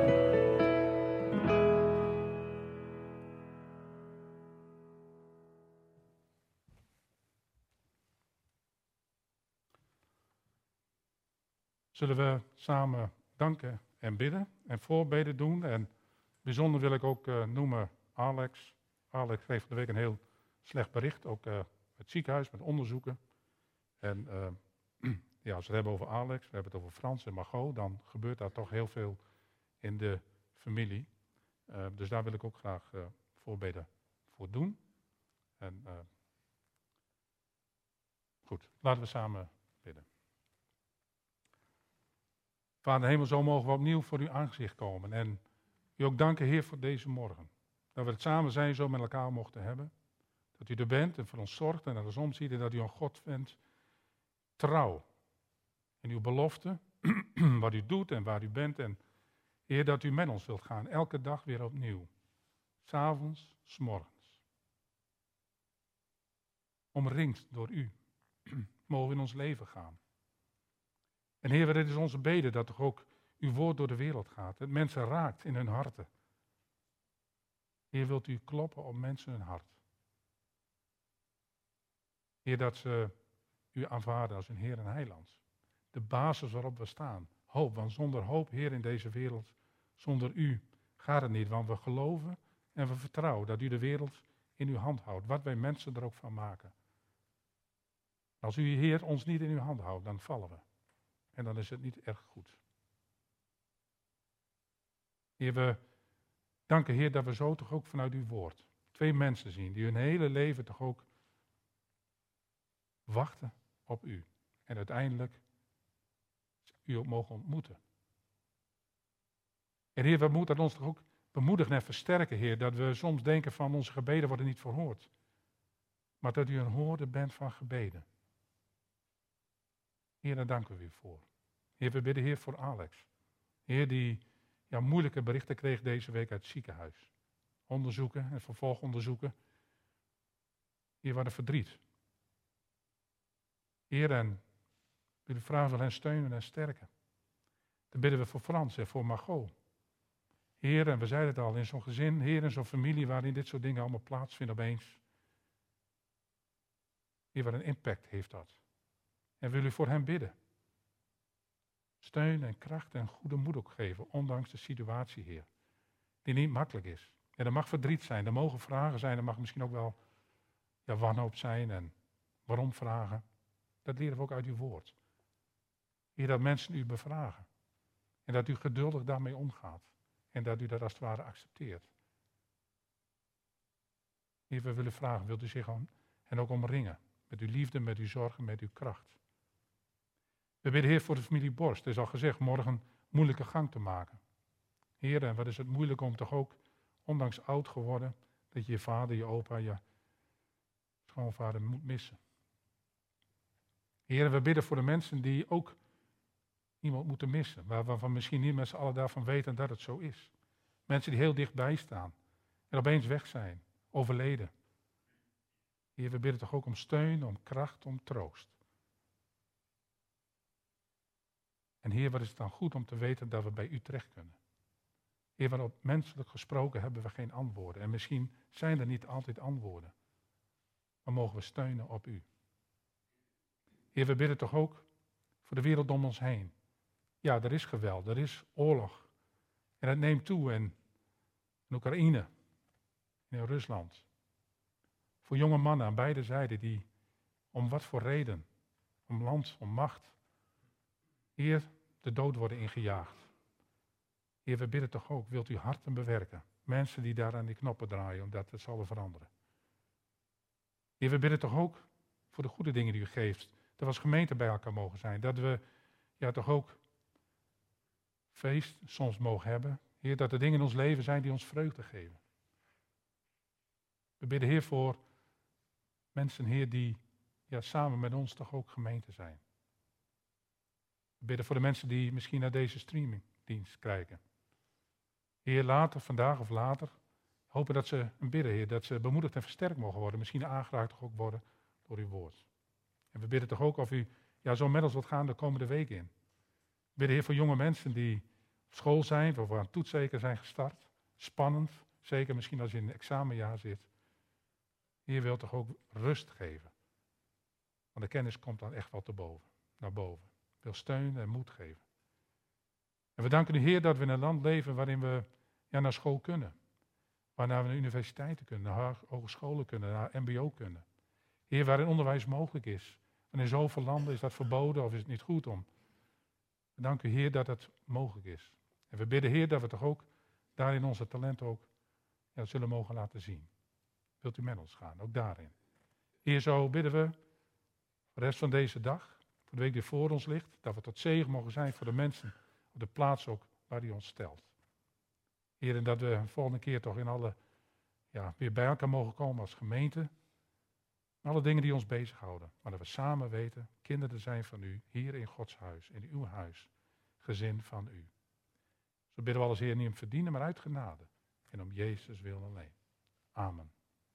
[SPEAKER 2] Zullen we samen danken en bidden en voorbeden doen. En bijzonder wil ik ook uh, noemen Alex. Alex heeft van de week een heel slecht bericht, ook uh, het ziekenhuis met onderzoeken. En uh, ja, als we het hebben over Alex, we hebben het over Frans en Margot, dan gebeurt daar toch heel veel in de familie. Uh, dus daar wil ik ook graag uh, voorbeden voor doen. En uh, goed, laten we samen bidden. Vader Hemel, zo mogen we opnieuw voor uw aangezicht komen. En u ook danken, Heer, voor deze morgen. Dat we het samen zijn zo met elkaar mochten hebben. Dat u er bent en voor ons zorgt en naar ons omziet. En dat u een God bent, trouw. In uw belofte, wat u doet en waar u bent. En Heer, dat u met ons wilt gaan, elke dag weer opnieuw. 's Avonds, 's morgens. Omringd door u. Mogen we in ons leven gaan. En Heer, dit is onze bede dat toch ook uw woord door de wereld gaat. Het mensen raakt in hun harten. Heer, wilt u kloppen op mensen hun hart. Heer, dat ze u aanvaarden als hun Heer en Heiland. De basis waarop we staan. Hoop, want zonder hoop, Heer, in deze wereld, zonder u gaat het niet. Want we geloven en we vertrouwen dat u de wereld in uw hand houdt. Wat wij mensen er ook van maken. Als u, Heer, ons niet in uw hand houdt, dan vallen we. En dan is het niet erg goed. Heer, we danken, Heer, dat we zo toch ook vanuit uw woord twee mensen zien die hun hele leven toch ook wachten op u. En uiteindelijk u ook mogen ontmoeten. En Heer, we moeten ons toch ook bemoedigen en versterken, Heer, dat we soms denken van onze gebeden worden niet verhoord. Maar dat u een hoorder bent van gebeden. Heer, daar danken we u voor. Heer, we bidden, Heer, voor Alex. Heer, die ja, moeilijke berichten kreeg deze week uit het ziekenhuis. Onderzoeken en vervolgonderzoeken. Heer, wat een verdriet. Heer, en we vragen wel hen steunen en sterken. Dan bidden we voor Frans en voor Margot. Heer, en we zeiden het al, in zo'n gezin, Heer, in zo'n familie waarin dit soort dingen allemaal plaatsvinden opeens. Heer, wat een impact heeft dat. En wil u voor hem bidden. Steun en kracht en goede moed ook geven, ondanks de situatie, Heer. Die niet makkelijk is. En er mag verdriet zijn, er mogen vragen zijn, er mag misschien ook wel ja, wanhoop zijn en waarom vragen. Dat leren we ook uit uw woord. Heer, dat mensen u bevragen. En dat u geduldig daarmee omgaat. En dat u dat als het ware accepteert. Heer, we willen vragen, wilt u zich om, en ook omringen. Met uw liefde, met uw zorgen, met uw kracht. We bidden, Heer, voor de familie Borst. Het is al gezegd, morgen moeilijke gang te maken. Heer, en wat is het moeilijk om toch ook, ondanks oud geworden, dat je je vader, je opa, je schoonvader moet missen. Heer, we bidden voor de mensen die ook iemand moeten missen. Waarvan we misschien niet met z'n allen daarvan weten dat het zo is. Mensen die heel dichtbij staan. En opeens weg zijn. Overleden. Heer, we bidden toch ook om steun, om kracht, om troost. En Heer, wat is het dan goed om te weten dat we bij u terecht kunnen. Heer, want op menselijk gesproken hebben we geen antwoorden. En misschien zijn er niet altijd antwoorden. Maar mogen we steunen op u. Heer, we bidden toch ook voor de wereld om ons heen. Ja, er is geweld, er is oorlog. En het neemt toe in, in Oekraïne, in Rusland. Voor jonge mannen aan beide zijden die om wat voor reden, om land, om macht, Heer, de dood worden ingejaagd. Heer, we bidden toch ook, wilt u harten bewerken. Mensen die daar aan die knoppen draaien, omdat het zal veranderen. Heer, we bidden toch ook voor de goede dingen die u geeft. Dat we als gemeente bij elkaar mogen zijn. Dat we ja, toch ook feest soms mogen hebben. Heer, dat er dingen in ons leven zijn die ons vreugde geven. We bidden, Heer, voor mensen, Heer, die ja, samen met ons toch ook gemeente zijn. We bidden voor de mensen die misschien naar deze streamingdienst kijken. Heer, later, vandaag of later, hopen dat ze een bidden, Heer, dat ze bemoedigd en versterkt mogen worden. Misschien aangeraakt toch ook worden door uw woord. En we bidden toch ook of u ja, zo met ons wilt gaan de komende week in. We bidden, Heer, voor jonge mensen die op school zijn, of aan toetszeker zijn gestart. Spannend, zeker misschien als je in een examenjaar zit. Heer, wilt toch ook rust geven. Want de kennis komt dan echt wel te boven, naar boven. Wil steun en moed geven. En we danken u, Heer, dat we in een land leven waarin we ja, naar school kunnen. Waarna we naar universiteiten kunnen, naar hogescholen kunnen, naar M B O kunnen. Heer, waarin onderwijs mogelijk is. En in zoveel landen is dat verboden of is het niet goed om. We danken u, Heer, dat het mogelijk is. En we bidden, Heer, dat we toch ook daarin onze talent ook ja, zullen mogen laten zien. Wilt u met ons gaan, ook daarin. Heer, zo bidden we voor de rest van deze dag, voor de week die voor ons ligt, dat we tot zegen mogen zijn voor de mensen op de plaats ook waar u ons stelt. Heer, en dat we de volgende keer toch in alle, ja, weer bij elkaar mogen komen als gemeente. Alle dingen die ons bezighouden. Maar dat we samen weten, kinderen zijn van u, hier in Gods huis, in uw huis, gezin van u. Zo bidden we alles, Heer, niet om verdienen, maar uit genade. En om Jezus wil alleen. Amen.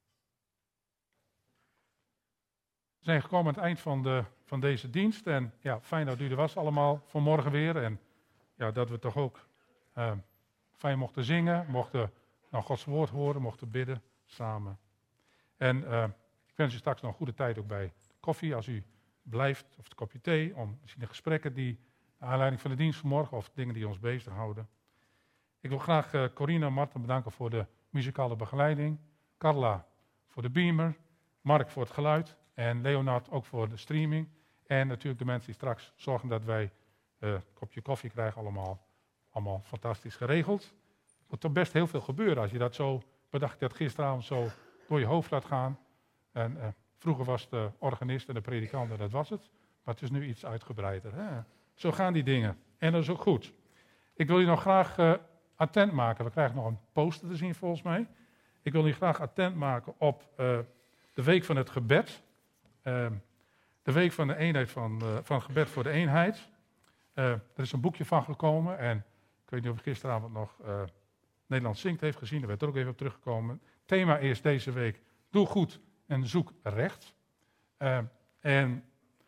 [SPEAKER 2] We zijn gekomen aan het eind van, de, van deze dienst. En ja, fijn dat u er was allemaal vanmorgen weer. En ja, dat we toch ook uh, fijn mochten zingen, mochten nou Gods woord horen, mochten bidden samen. En uh, ik wens u straks nog een goede tijd ook bij de koffie, als u blijft, of het kopje thee, om misschien de gesprekken die, naar aanleiding van de dienst vanmorgen, of dingen die ons bezighouden. Ik wil graag uh, Corina en Marten bedanken voor de muzikale begeleiding, Carla voor de beamer, Mark voor het geluid en Leonard ook voor de streaming. En natuurlijk de mensen die straks zorgen dat wij uh, een kopje koffie krijgen, allemaal, allemaal fantastisch geregeld. Er moet toch best heel veel gebeuren als je dat zo, bedacht ik dat gisteravond zo door je hoofd laat gaan. En uh, vroeger was de organist en de predikant en dat was het. Maar het is nu iets uitgebreider. Hè? Zo gaan die dingen. En dat is ook goed. Ik wil je nog graag uh, attent maken. We krijgen nog een poster te zien volgens mij. Ik wil je graag attent maken op uh, de week van het gebed. Uh, de week van de eenheid van, uh, van gebed voor de eenheid. Uh, er is een boekje van gekomen. En ik weet niet of je gisteravond nog uh, Nederland Zingt heeft gezien. Daar werd er ook even op teruggekomen. Het thema is deze week: doe goed en zoek recht. Uh, en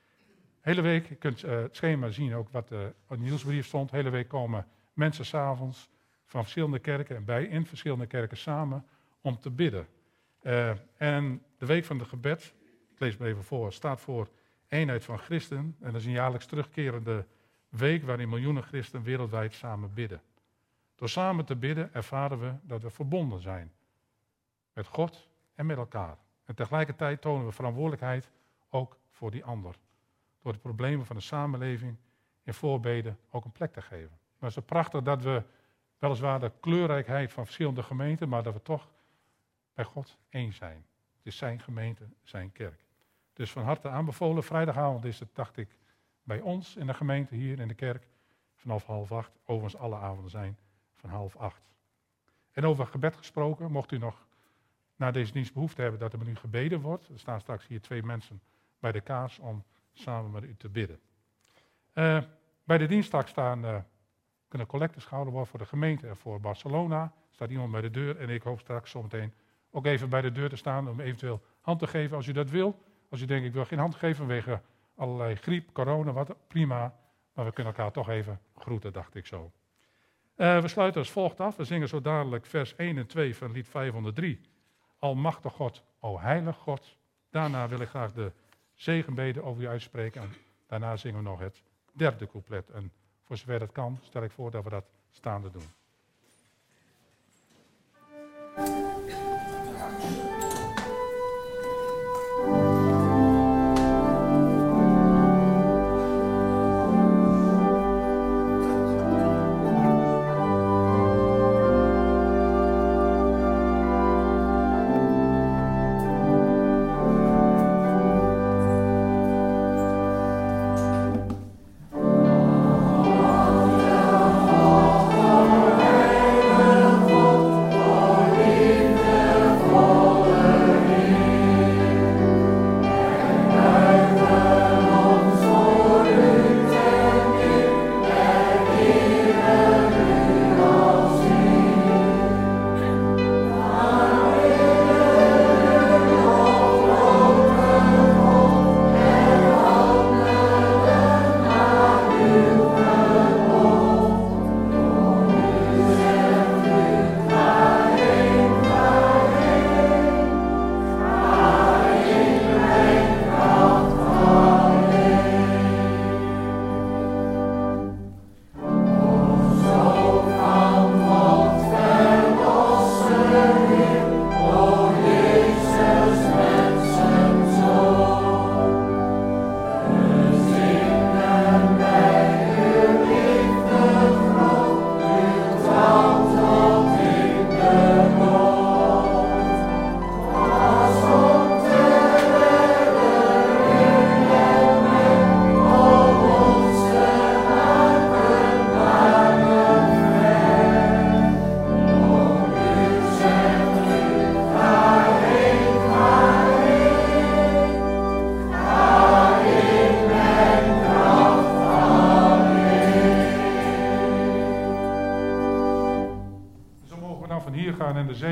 [SPEAKER 2] de hele week, je kunt uh, het schema zien ook wat uh, op de nieuwsbrief stond. De hele week komen mensen 's avonds van verschillende kerken en bij in verschillende kerken samen om te bidden. Uh, en de week van het gebed, ik lees het even voor, staat voor eenheid van christen. En dat is een jaarlijks terugkerende week waarin miljoenen christen wereldwijd samen bidden. Door samen te bidden ervaren we dat we verbonden zijn met God en met elkaar. En tegelijkertijd tonen we verantwoordelijkheid ook voor die ander. Door de problemen van de samenleving in voorbeden ook een plek te geven. Maar het is prachtig dat we weliswaar de kleurrijkheid van verschillende gemeenten, maar dat we toch bij God één zijn. Het is zijn gemeente, zijn kerk. Dus van harte aanbevolen. Vrijdagavond is het, dacht ik, bij ons in de gemeente hier in de kerk vanaf half acht. Overigens alle avonden zijn van half acht. En over gebed gesproken, mocht u nog na deze dienst behoefte hebben dat er met u gebeden wordt. Er staan straks hier twee mensen bij de kaars om samen met u te bidden. Uh, bij de dienstdag staan, uh, kunnen collectes gehouden worden voor de gemeente en voor Barcelona. Er staat iemand bij de deur en ik hoop straks zometeen ook even bij de deur te staan om eventueel hand te geven als u dat wil. Als u denkt, ik wil geen hand geven vanwege allerlei griep, corona, wat, prima. Maar we kunnen elkaar toch even groeten, dacht ik zo. Uh, we sluiten als volgt af. We zingen zo dadelijk vers één en twee van lied vijfhonderddrie. Almachtig God, o heilig God. Daarna wil ik graag de zegenbeden over u uitspreken. En daarna zingen we nog het derde couplet. En voor zover dat kan, stel ik voor dat we dat staande doen.
[SPEAKER 3] Oh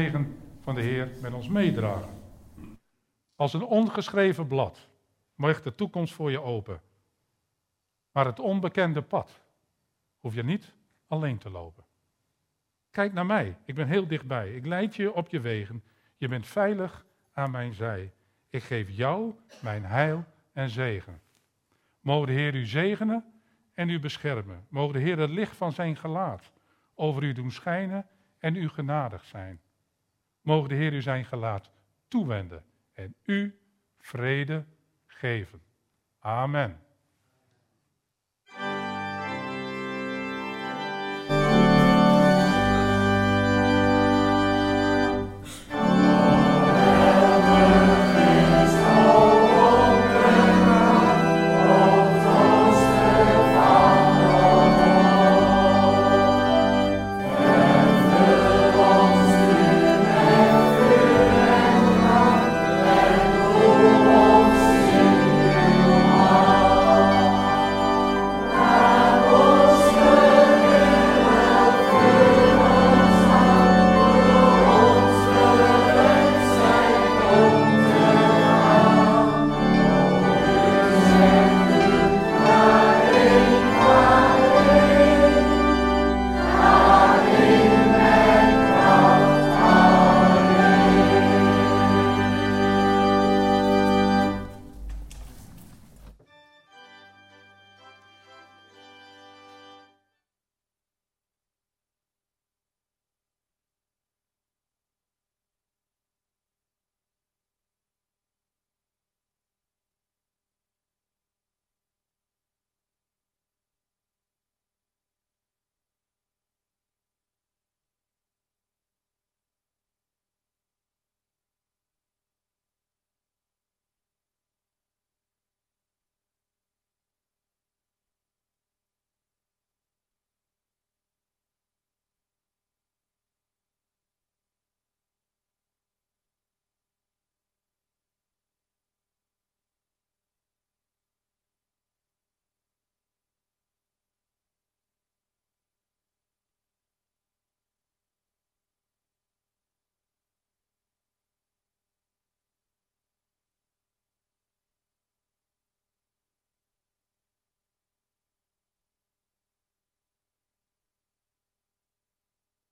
[SPEAKER 2] zegen van de Heer met ons meedragen. Als een ongeschreven blad ligt de toekomst voor je open. Maar het onbekende pad hoef je niet alleen te lopen. Kijk naar mij, ik ben heel dichtbij. Ik leid je op je wegen. Je bent veilig aan mijn zij. Ik geef jou mijn heil en zegen. Mogen de Heer u zegenen en u beschermen. Mogen de Heer het licht van zijn gelaat over u doen schijnen en u genadig zijn. Mogen de Heer u zijn gelaat toewenden en u vrede geven. Amen.